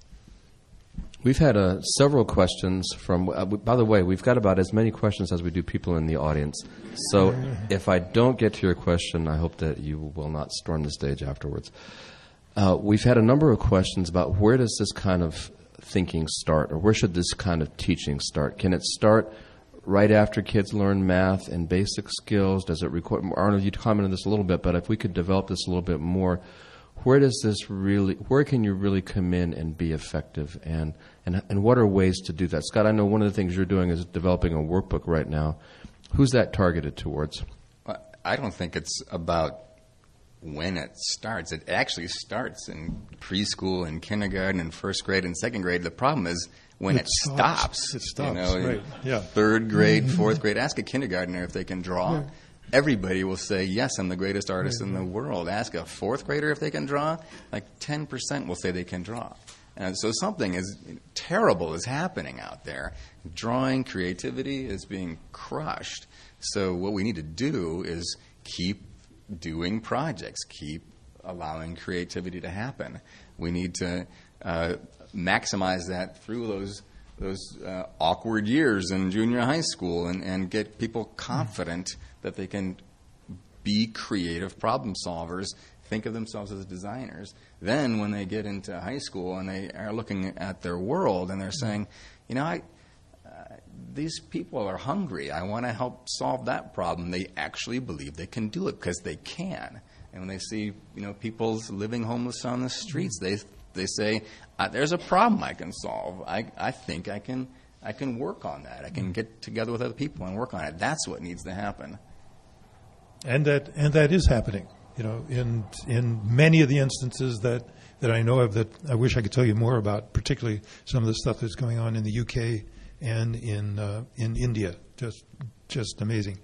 We've had uh, several questions from. Uh, by the way, we've got about as many questions as we do people in the audience. So if I don't get to your question, I hope that you will not storm the stage afterwards. Uh, we've had a number of questions about where does this kind of thinking start, or where should this kind of teaching start? Can it start right after kids learn math and basic skills? Does it require, Arnold, you commented on this a little bit, but if we could develop this a little bit more, where does this really, where can you really come in and be effective, and, and, and what are ways to do that? Scott, I know one of the things you're doing is developing a workbook right now. Who's that targeted towards? Well, I don't think it's about when it starts. It actually starts in preschool and kindergarten and first grade and second grade. The problem is when it, it stops. stops. It stops, you know, right, yeah. Third grade, fourth grade. Ask a kindergartner if they can draw. Yeah. Everybody will say, yes, I'm the greatest artist right, in the world. Ask a fourth grader if they can draw. Like ten percent will say they can draw. And so something is terrible is happening out there. Drawing, creativity is being crushed. So what we need to do is keep doing projects, keep allowing creativity to happen. We need to uh, maximize that through those those uh, awkward years in junior high school, and, and get people confident that they can be creative problem solvers, think of themselves as designers. Then when they get into high school and they are looking at their world and they're saying, you know, I, uh, these people are hungry. I want to help solve that problem. They actually believe they can do it because they can. And when they see, you know, people living homeless on the streets, they they say, uh, there's a problem I can solve. I, I think I can I can work on that. I can get together with other people and work on it. That's what needs to happen. And that and that is happening. You know, in in many of the instances that, that I know of that I wish I could tell you more about, particularly some of the stuff that's going on in the U K and in uh, in India. Just just amazing.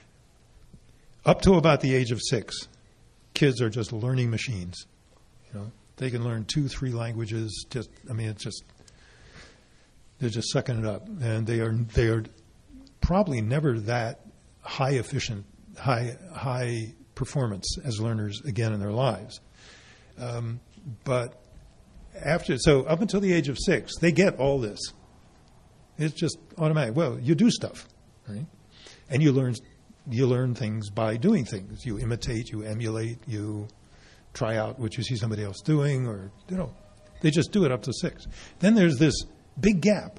Up to about the age of six, kids are just learning machines. You know, they can learn two, three languages. Just I mean, it's just they're just sucking it up, and they are they are probably never that high efficient, high high performance as learners again in their lives. Um, but after, so up until the age of six, they get all this. It's just automatic. Well, you do stuff, right? And you learn you learn things by doing things. You imitate, you emulate, you try out what you see somebody else doing, or, you know, they just do it up to six. Then there's this big gap.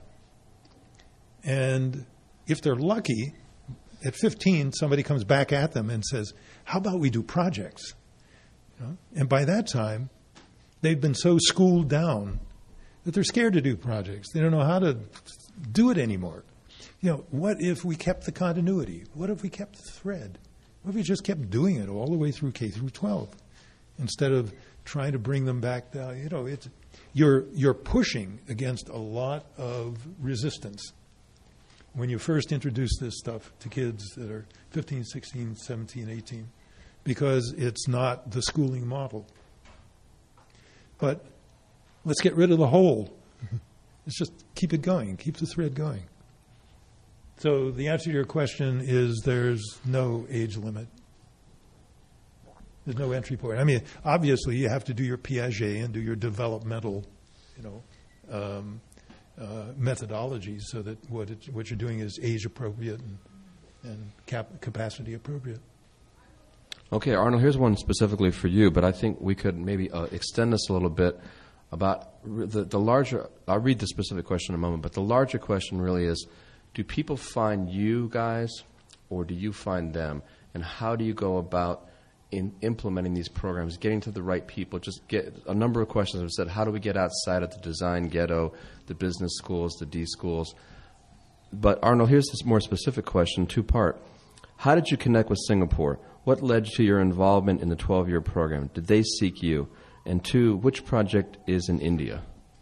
And if they're lucky, at fifteen, somebody comes back at them and says, how about we do projects? You know? And by that time, they've been so schooled down that they're scared to do projects. They don't know how to do it anymore. You know, what if we kept the continuity? What if we kept the thread? What if we just kept doing it all the way through K through twelve instead of trying to bring them back down? You know, it's you're you're pushing against a lot of resistance when you first introduce this stuff to kids that are fifteen, sixteen, seventeen, eighteen, because it's not the schooling model. but let's get rid of the hole. Let's just keep it going, keep the thread going. So the answer to your question is there's no age limit. There's no entry point. I mean, obviously you have to do your Piaget and do your developmental, you know, um, uh, methodologies so that what it, what you're doing is age appropriate and, and cap- capacity appropriate. Okay, Arnold, here's one specifically for you, but I think we could maybe uh, extend this a little bit about the, the larger, I'll read the specific question in a moment, but the larger question really is, do people find you guys or do you find them? And how do you go about in implementing these programs, getting to the right people? Just get a number of questions have said, how do we get outside of the design ghetto, the business schools, the D schools? But Arnold, here's this more specific question, two-part. How did you connect with Singapore? What led to your involvement in the twelve-year program? Did they seek you? And two, which project is in India?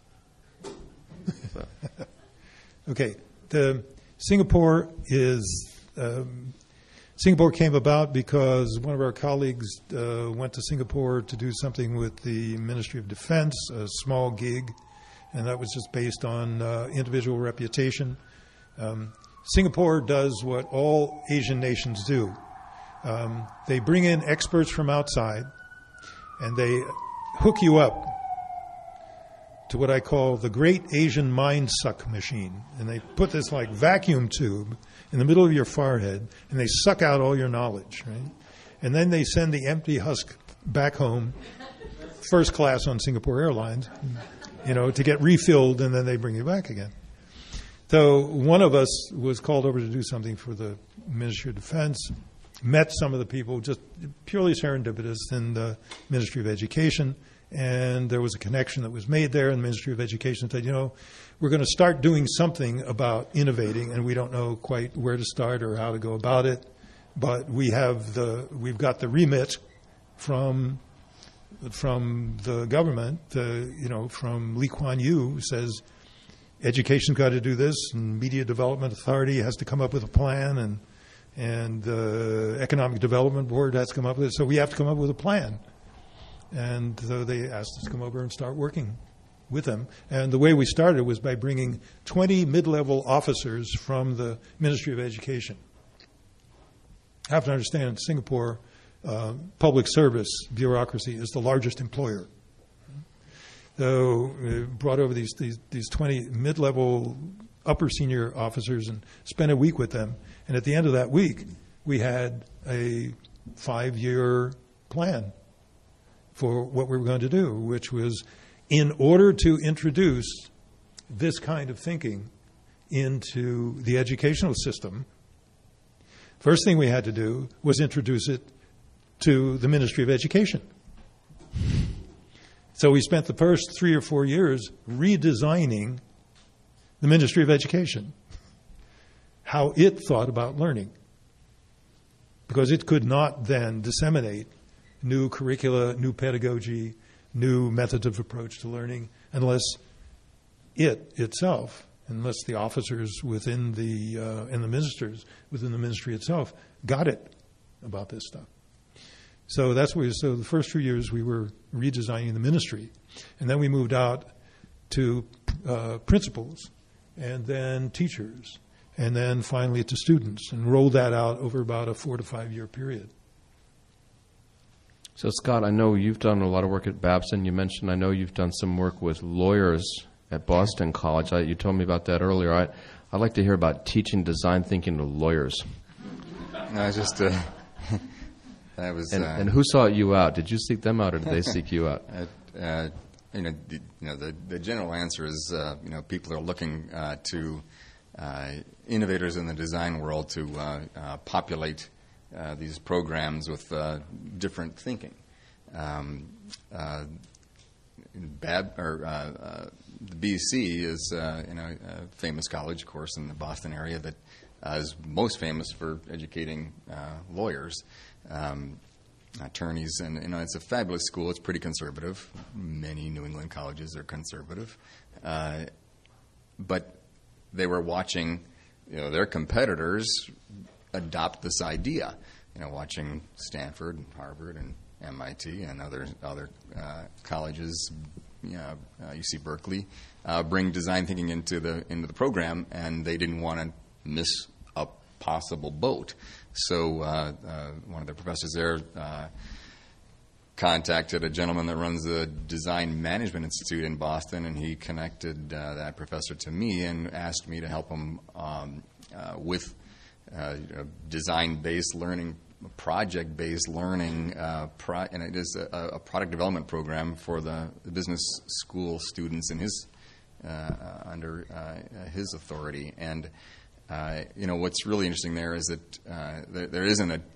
So. Okay. The Singapore is um, Singapore came about because one of our colleagues uh, went to Singapore to do something with the Ministry of Defense, a small gig, and that was just based on uh, individual reputation. Um, Singapore does what all Asian nations do. Um, they bring in experts from outside, and they hook you up to what I call the Great Asian Mind Suck Machine. And they put this like vacuum tube in the middle of your forehead, and they suck out all your knowledge, right? And then they send the empty husk back home, first class on Singapore Airlines, you know, to get refilled, and then they bring you back again. So one of us was called over to do something for the Ministry of Defense, met some of the people, just purely serendipitous, in the Ministry of Education, and there was a connection that was made there, and the Ministry of Education said, you know, we're going to start doing something about innovating, and we don't know quite where to start or how to go about it, but we have the, we've got the remit from from the government, uh, you know, from Lee Kuan Yew, who says education's got to do this, and Media Development Authority has to come up with a plan, and and the Economic Development Board has to come up with it. So we have to come up with a plan. And so they asked us to come over and start working with them. And the way we started was by bringing twenty mid-level officers from the Ministry of Education. You have to understand, in Singapore, uh, public service bureaucracy is the largest employer. So we brought over these, these, these twenty mid-level upper senior officers and spent a week with them. And at the end of that week, we had a five-year plan for what we were going to do, which was, in order to introduce this kind of thinking into the educational system, first thing we had to do was introduce it to the Ministry of Education. So we spent the first three or four years redesigning the Ministry of Education, how it thought about learning, because it could not then disseminate new curricula, new pedagogy, new methods of approach to learning, unless it itself, unless the officers within the uh, and the ministers within the ministry itself got it about this stuff. So that's what we, so the first few years we were redesigning the ministry, and then we moved out to uh, principals, and then teachers, and then finally to students, and rolled that out over about a four to five year period. So, Scott, I know you've done a lot of work at Babson. You mentioned, I know you've done some work with lawyers at Boston College. I, you told me about that earlier. I, I'd like to hear about teaching design thinking to lawyers. No, I just, uh, that was... And, uh, and who sought you out? Did you seek them out, or did they seek you out? Uh, uh, you know, the, you know, the, the general answer is, uh, you know, people are looking uh, to uh, innovators in the design world to uh, uh, populate Uh, these programs with uh, different thinking. Um, uh, Bab, or, uh, uh, the B C is uh, you know, a famous college, of course, in the Boston area that uh, is most famous for educating uh, lawyers, um, attorneys, and you know it's a fabulous school. It's pretty conservative. Many New England colleges are conservative, uh, but they were watching, you know, their competitors adopt this idea, you know, watching Stanford and Harvard and M I T and other other uh, colleges know, uh, U C Berkeley, uh, bring design thinking into the into the program, and they didn't want to miss a possible boat. So uh, uh, one of the professors there uh, contacted a gentleman that runs the Design Management Institute in Boston, and he connected uh, that professor to me and asked me to help him um, uh, with uh, design-based learning, project-based learning, uh, pro- and it is a, a product development program for the, the business school students in his uh, under uh, his authority. And uh, you know, what's really interesting there is that uh, there, there isn't a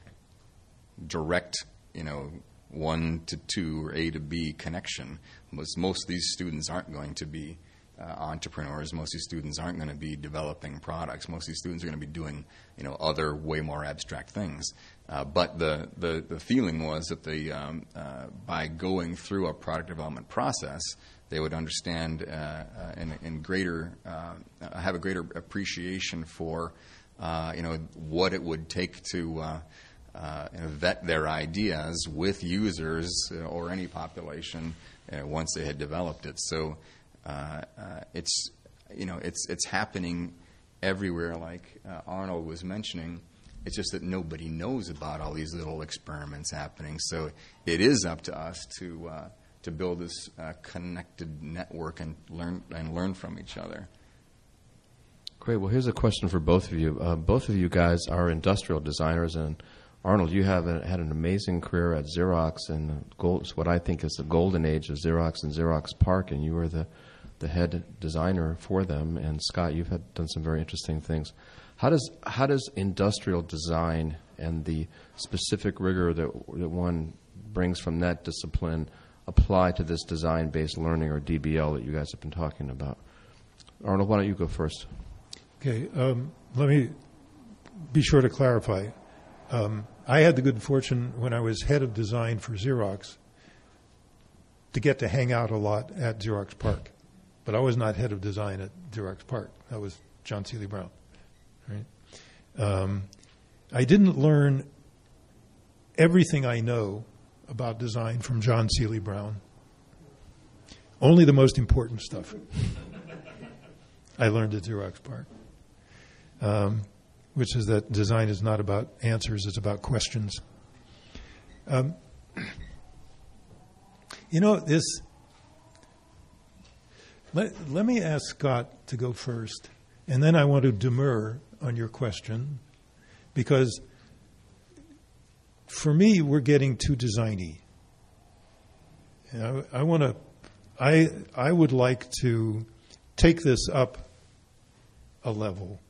direct, you know, one to two or A to B connection. Most, most of these students aren't going to be uh, entrepreneurs. Most of these students aren't going to be developing products. Most of these students are going to be doing, you know, other way more abstract things. Uh, but the, the, the feeling was that the, um, uh, by going through a product development process, they would understand uh, uh, in, in greater, uh, have a greater appreciation for, uh, you know, what it would take to uh, uh, you know, vet their ideas with users uh, or any population uh, once they had developed it. So uh, uh, it's, you know, it's it's happening everywhere, like uh, Arnold was mentioning. It's just that nobody knows about all these little experiments happening. So it is up to us to uh, to build this uh, connected network and learn and learn from each other. Great. Well, here's a question for both of you. Uh, both of you guys are industrial designers, and Arnold, you have a, had an amazing career at Xerox, and gold, what I think is the golden age of Xerox and Xerox PARC, and you were the, the head designer for them. And Scott, you've had, done some very interesting things. How does how does industrial design and the specific rigor that that one brings from that discipline apply to this design-based learning, or D B L, that you guys have been talking about? Arnold, why don't you go first? Okay, um, let me be sure to clarify. Um, I had the good fortune when I was head of design for Xerox to get to hang out a lot at Xerox PARC, but I was not head of design at Xerox PARC. That was John Seely Brown. Right? Um, I didn't learn everything I know about design from John Seely Brown. Only the most important stuff I learned at Xerox PARC, um, which is that design is not about answers, it's about questions. Um, you know, this. Let, let me ask Scott to go first, and then I want to demur on your question, because for me, we're getting too designy. And I, I want to, I, I would like to take this up a level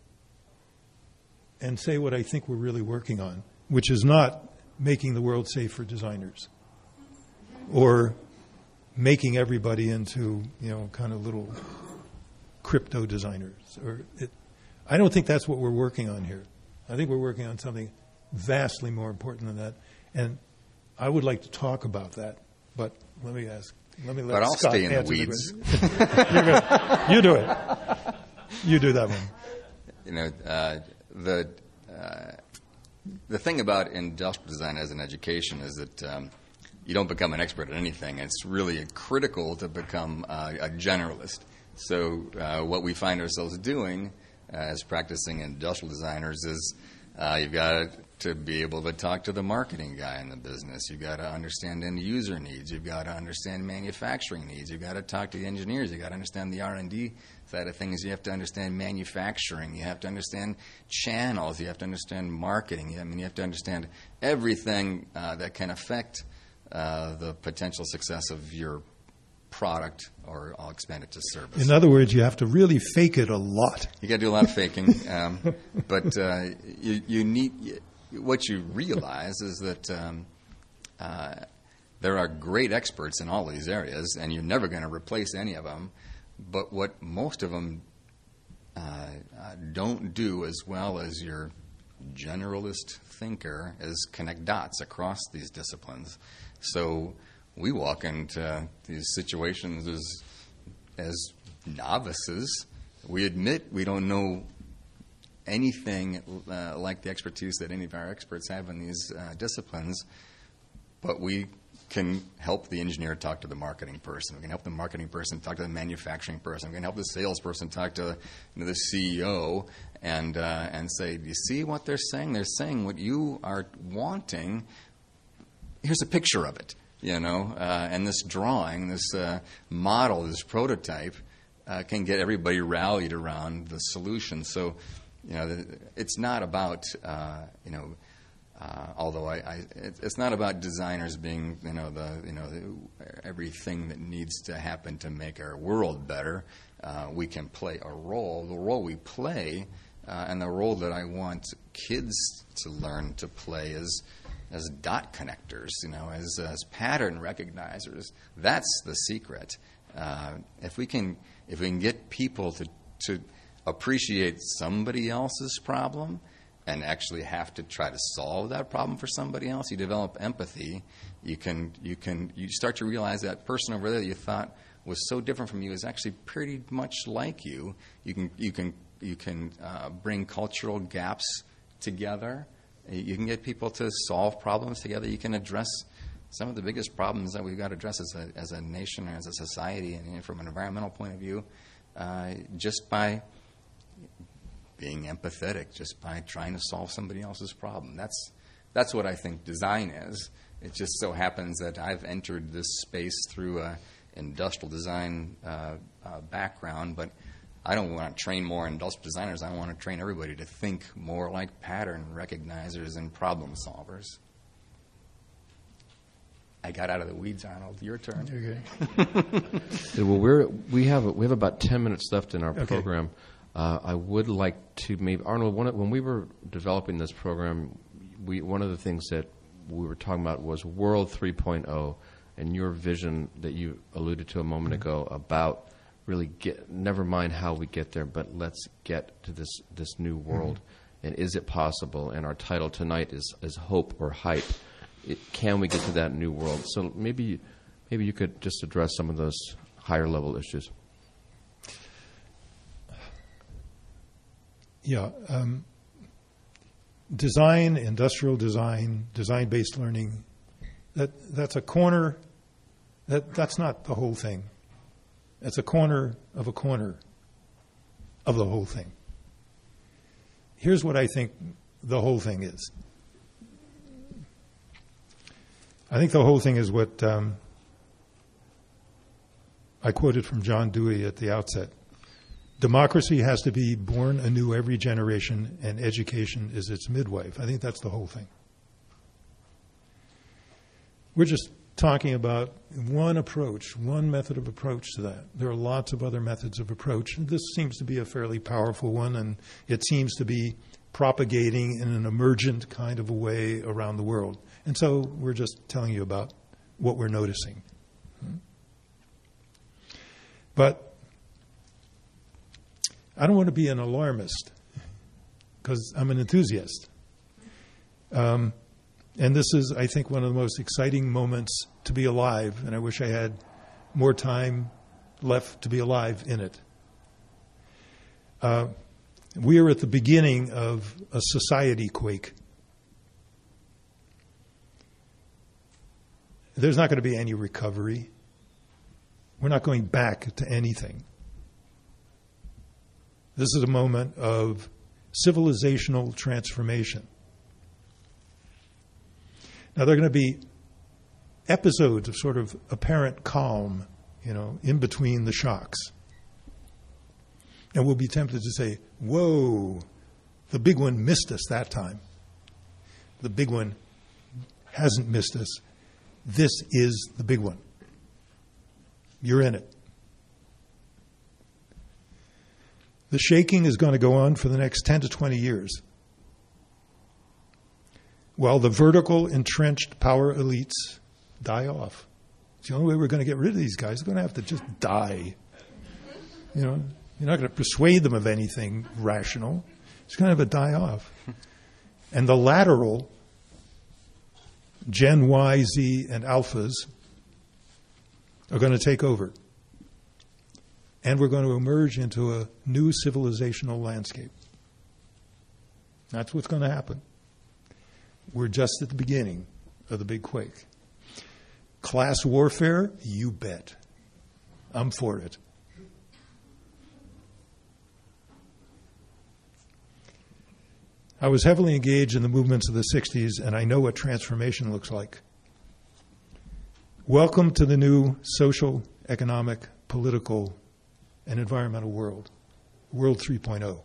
and say what I think we're really working on, which is not making the world safe for designers or making everybody into, you know, kind of little crypto designers. Or it, I don't think that's what we're working on here. I think we're working on something vastly more important than that, and I would like to talk about that. But let me ask. Let me let but I'll Scott stay in the answer weeds. The you do it. You do that one. You know, uh, the uh, the thing about industrial design as an education is that um, you don't become an expert at anything. It's really critical to become uh, a generalist. So uh, what we find ourselves doing uh, as practicing industrial designers is uh, you've got to be able to talk to the marketing guy in the business. You've got to understand end user needs. You've got to understand manufacturing needs. You've got to talk to the engineers. You've got to understand the R and D side of things. You have to understand manufacturing. You have to understand channels. You have to understand marketing. I mean, you have to understand everything uh, that can affect uh, the potential success of your product, or I'll expand it to service. In other words, you have to really fake it a lot. You got to do a lot of faking, um, but uh, you, you need. What you realize is that um, uh, there are great experts in all these areas, and you're never going to replace any of them. But what most of them uh, uh, don't do as well as your generalist thinker is connect dots across these disciplines. So we walk into these situations as as novices. We admit we don't know anything uh, like the expertise that any of our experts have in these uh, disciplines, but we can help the engineer talk to the marketing person. We can help the marketing person talk to the manufacturing person. We can help the salesperson talk to you know, the C E O and uh, and say, do you see what they're saying? They're saying what you are wanting. Here's a picture of it, you know, uh, and this drawing, this uh, model, this prototype uh, can get everybody rallied around the solution. So, you know, it's not about, uh, you know, uh, although I, I, it's not about designers being, you know, the, you know, the, everything that needs to happen to make our world better. Uh, we can play a role. The role we play, uh, and the role that I want kids to learn to play is as dot connectors, you know, as, as pattern recognizers. That's the secret. Uh, if we can, if we can get people to to appreciate somebody else's problem and actually have to try to solve that problem for somebody else, you develop empathy. You can you can you start to realize that person over there that you thought was so different from you is actually pretty much like you. You can you can you can uh, bring cultural gaps together. You can get people to solve problems together. You can address some of the biggest problems that we've got to address as a, as a nation or as a society, and, and from an environmental point of view, uh, just by being empathetic, just by trying to solve somebody else's problem. That's that's what I think design is. It just so happens that I've entered this space through an industrial design uh, uh, background, but I don't want to train more industrial designers. I want to train everybody to think more like pattern recognizers and problem solvers. I got out of the weeds, Arnold. Your turn. Okay. Well, we're we have we have about ten minutes left in our okay. program. Uh, I would like to maybe Arnold. One of, when we were developing this program, we one of the things that we were talking about was World three point oh, and your vision that you alluded to a moment mm-hmm. ago about. Really get, never mind how we get there, but let's get to this, this new world. Mm-hmm. And is it possible? And our title tonight is, is Hope or Hype. It, can we get to that new world? So maybe maybe you could just address some of those higher level issues. Yeah. Um, design, industrial design, design-based learning, that that's a corner. That that's not the whole thing. It's a corner of a corner of the whole thing. Here's what I think the whole thing is. I think the whole thing is what um, I quoted from John Dewey at the outset. Democracy has to be born anew every generation, and education is its midwife. I think that's the whole thing. We're just talking about one approach, one method of approach to that. There are lots of other methods of approach. This seems to be a fairly powerful one, and it seems to be propagating in an emergent kind of a way around the world. And so we're just telling you about what we're noticing. But I don't want to be an alarmist because I'm an enthusiast. Um, And this is, I think, one of the most exciting moments to be alive, and I wish I had more time left to be alive in it. Uh, we are at the beginning of a society quake. There's not going to be any recovery. We're not going back to anything. This is a moment of civilizational transformation. Now, there are going to be episodes of sort of apparent calm, you know, in between the shocks. And we'll be tempted to say, whoa, the big one missed us that time. The big one hasn't missed us. This is the big one. You're in it. The shaking is going to go on for the next ten to twenty years. While the vertical entrenched power elites die off. It's the only way we're going to get rid of these guys. They're going to have to just die. You know, you're not going to persuade them of anything rational. It's going to have to die off. And the lateral, Gen Y, Z, and alphas are going to take over. And we're going to emerge into a new civilizational landscape. That's what's going to happen. We're just at the beginning of the big quake. Class warfare? You bet. I'm for it. I was heavily engaged in the movements of the sixties, and I know what transformation looks like. Welcome to the new social, economic, political, and environmental world, World three point oh.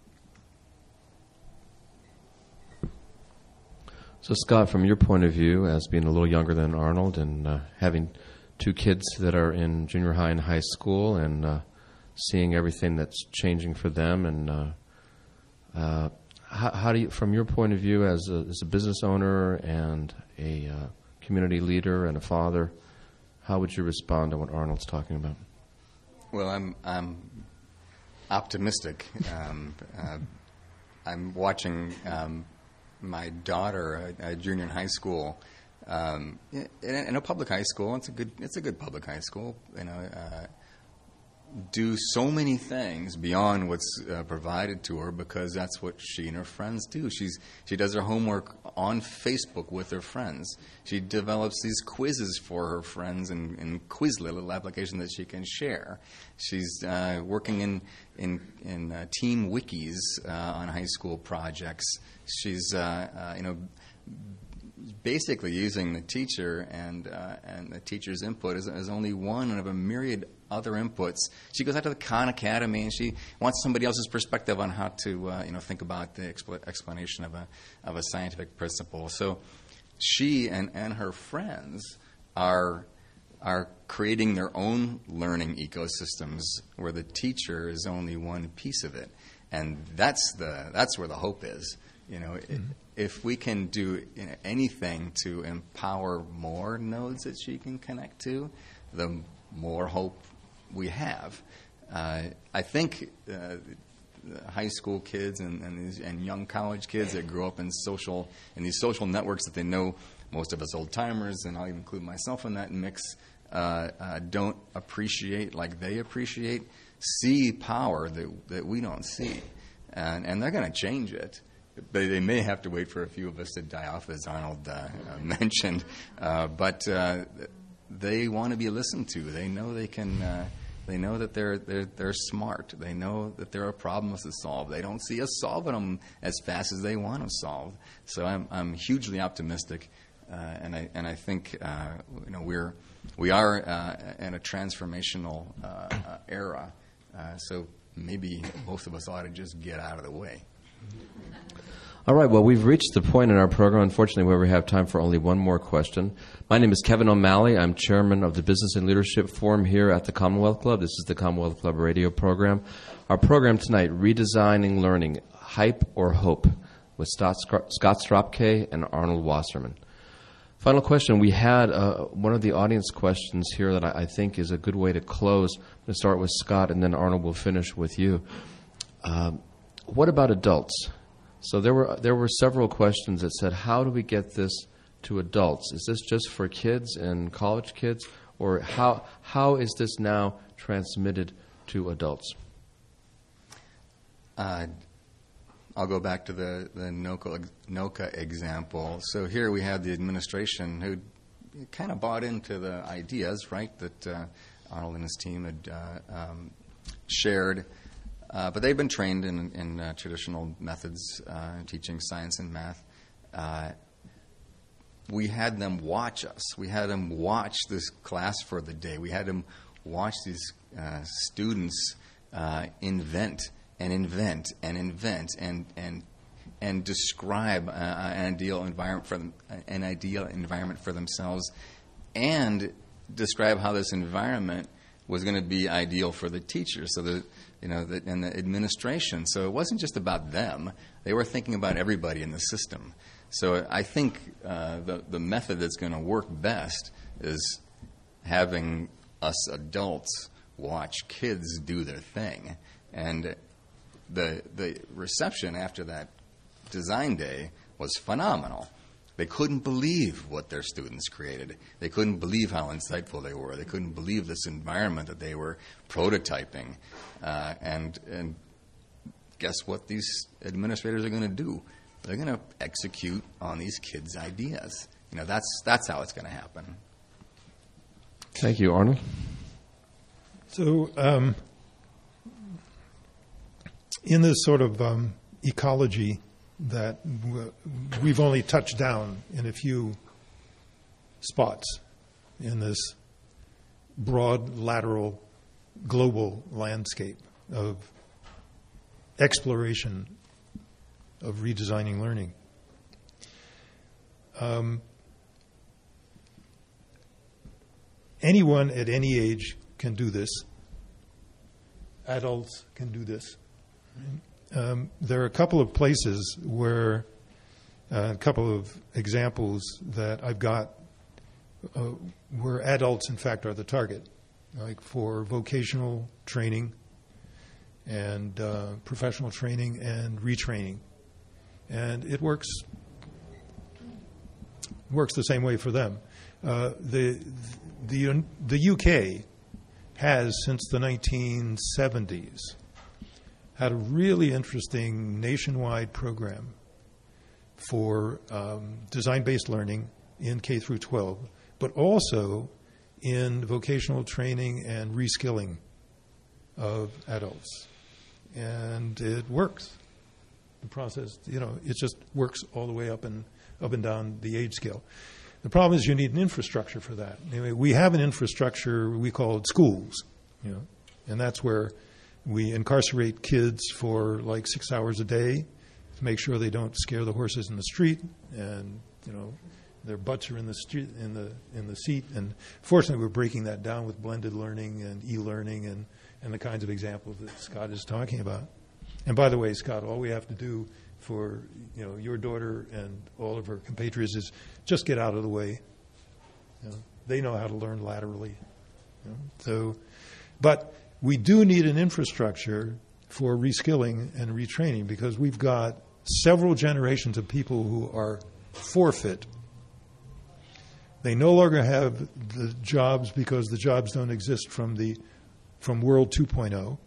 So, Scott, from your point of view, as being a little younger than Arnold and uh, having two kids that are in junior high and high school and uh, seeing everything that's changing for them, and uh, uh, how, how do you, from your point of view as a, as a business owner and a uh, community leader and a father, how would you respond to what Arnold's talking about? Well, I'm I'm optimistic. um, uh, I'm watching um, my daughter, a, a junior in high school, um, in, in a public high school. It's a good it's a good public high school. You know, uh, do so many things beyond what's uh, provided to her because that's what she and her friends do. She's she does her homework on Facebook with her friends. She develops these quizzes for her friends and, and Quizlet, a little application that she can share. She's uh, working in in, in uh, team wikis uh, on high school projects. She's uh, uh, you know. basically using the teacher and uh, and the teacher's input as, as only one of a myriad other inputs. She goes out to the Khan Academy and she wants somebody else's perspective on how to uh, you know think about the expl- explanation of a of a scientific principle. So she and, and her friends are are creating their own learning ecosystems where the teacher is only one piece of it, and that's the that's where the hope is. You know. It, mm-hmm. If we can do you know, anything to empower more nodes that she can connect to, the more hope we have. Uh, I think uh, the high school kids and, and, these, and young college kids that grow up in social in these social networks that they know, most of us old timers, and I'll even include myself in that mix, uh, uh, don't appreciate like they appreciate, see power that that we don't see, and, and they're going to change it. But they may have to wait for a few of us to die off, as Arnold uh, uh, mentioned. Uh, but uh, they want to be listened to. They know they can. Uh, they know that they're they're they're smart. They know that there are problems to solve. They don't see us solving them as fast as they want them solved. So I'm I'm hugely optimistic, uh, and I and I think uh, you know we're we are uh, in a transformational uh, uh, era. Uh, so maybe most of us ought to just get out of the way. All right, well, we've reached the point in our program, unfortunately, where we have time for only one more question. My name is Kevin O'Malley. I'm chairman of the Business and Leadership Forum here at the Commonwealth Club. This is the Commonwealth Club radio program. Our program tonight, Redesigning Learning, Hype or Hope, with Scott Stropke and Arnold Wasserman. Final question. We had uh, one of the audience questions here that I, I think is a good way to close. I'm going to start with Scott, and then Arnold will finish with you. Um, what about adults? So there were there were several questions that said, how do we get this to adults? Is this just for kids and college kids, or how how is this now transmitted to adults? Uh, I'll go back to the, the NOCA, NOCA example. So here we had the administration who kind of bought into the ideas, right, that uh, Arnold and his team had uh, um, shared. Uh, but they've been trained in, in uh, traditional methods, uh, teaching science and math. Uh, we had them watch us. We had them watch this class for the day. We had them watch these uh, students uh, invent and invent and invent and and and describe uh, an ideal environment for them, an ideal environment for themselves, and describe how this environment was going to be ideal for the teachers, so the you know the, and the administration. So it wasn't just about them; they were thinking about everybody in the system. So I think uh, the the method that's going to work best is having us adults watch kids do their thing, and the the reception after that design day was phenomenal. They couldn't believe what their students created. They couldn't believe how insightful they were. They couldn't believe this environment that they were prototyping. Uh, and and guess what these administrators are going to do? They're going to execute on these kids' ideas. You know, that's that's how it's going to happen. Thank you, Arnold. So, um, in this sort of um, ecology that w- we've only touched down in a few spots in this broad, lateral, global landscape of exploration of redesigning learning. Um, anyone at any age can do this. Adults can do this. Um, there are a couple of places where, uh, a couple of examples that I've got uh, where adults, in fact, are the target, like for vocational training and uh, professional training and retraining. And it works works the same way for them. Uh, the, the, the U K has, since the nineteen seventies, had a really interesting nationwide program for um, design-based learning in K through twelve, but also in vocational training and reskilling of adults. And it works. The process, you know, it just works all the way up and up and down the age scale. The problem is you need an infrastructure for that. Anyway, we have an infrastructure we call it schools, you know, and that's where we incarcerate kids for like six hours a day to make sure they don't scare the horses in the street, and you know their butts are in the street in the in the seat. And fortunately, we're breaking that down with blended learning and e-learning and and the kinds of examples that Scott is talking about. And by the way, Scott, all we have to do for you know your daughter and all of her compatriots is just get out of the way. You know, they know how to learn laterally. You know, so, but we do need an infrastructure for reskilling and retraining, because we've got several generations of people who are forfeit. They no longer have the jobs because the jobs don't exist from the from World two point oh.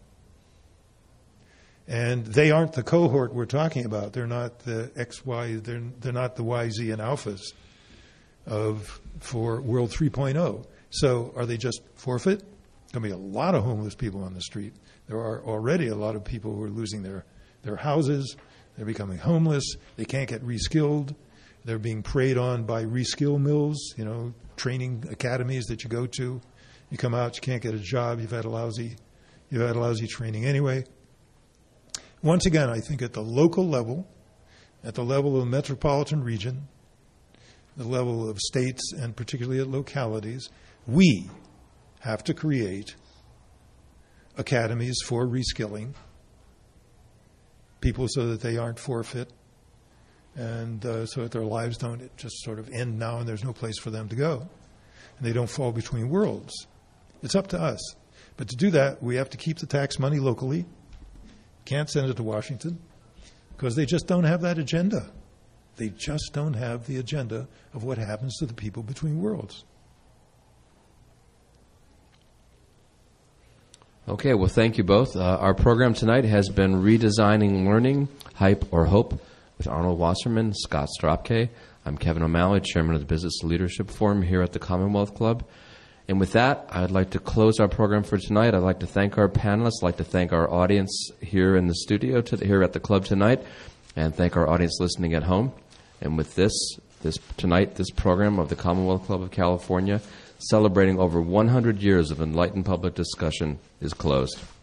And they aren't the cohort we're talking about. They're not the X, Y, they're, they're not the Y, Z, and alphas of for World three point oh. So are they just forfeit? There'll be a lot of homeless people on the street. There are already a lot of people who are losing their, their houses. They're becoming homeless. They can't get reskilled. They're being preyed on by reskill mills, you know, training academies that you go to. You come out, you can't get a job. You've had a lousy, you've had a lousy training anyway. Once again, I think at the local level, at the level of the metropolitan region, the level of states, and particularly at localities, we have to create academies for reskilling people so that they aren't forfeit, and uh, so that their lives don't just sort of end now and there's no place for them to go, and they don't fall between worlds. It's up to us. But to do that, we have to keep the tax money locally. Can't send it to Washington because they just don't have that agenda. They just don't have the agenda of what happens to the people between worlds. Okay, well, thank you both. Uh, our program tonight has been Redesigning Learning, Hype or Hope, with Arnold Wasserman, Scott Stropke. I'm Kevin O'Malley, Chairman of the Business Leadership Forum here at the Commonwealth Club. And with that, I'd like to close our program for tonight. I'd like to thank our panelists. I'd like to thank our audience here in the studio, to, here at the club tonight, and thank our audience listening at home. And with this, this tonight, this program of the Commonwealth Club of California, celebrating over one hundred years of enlightened public discussion, is closed.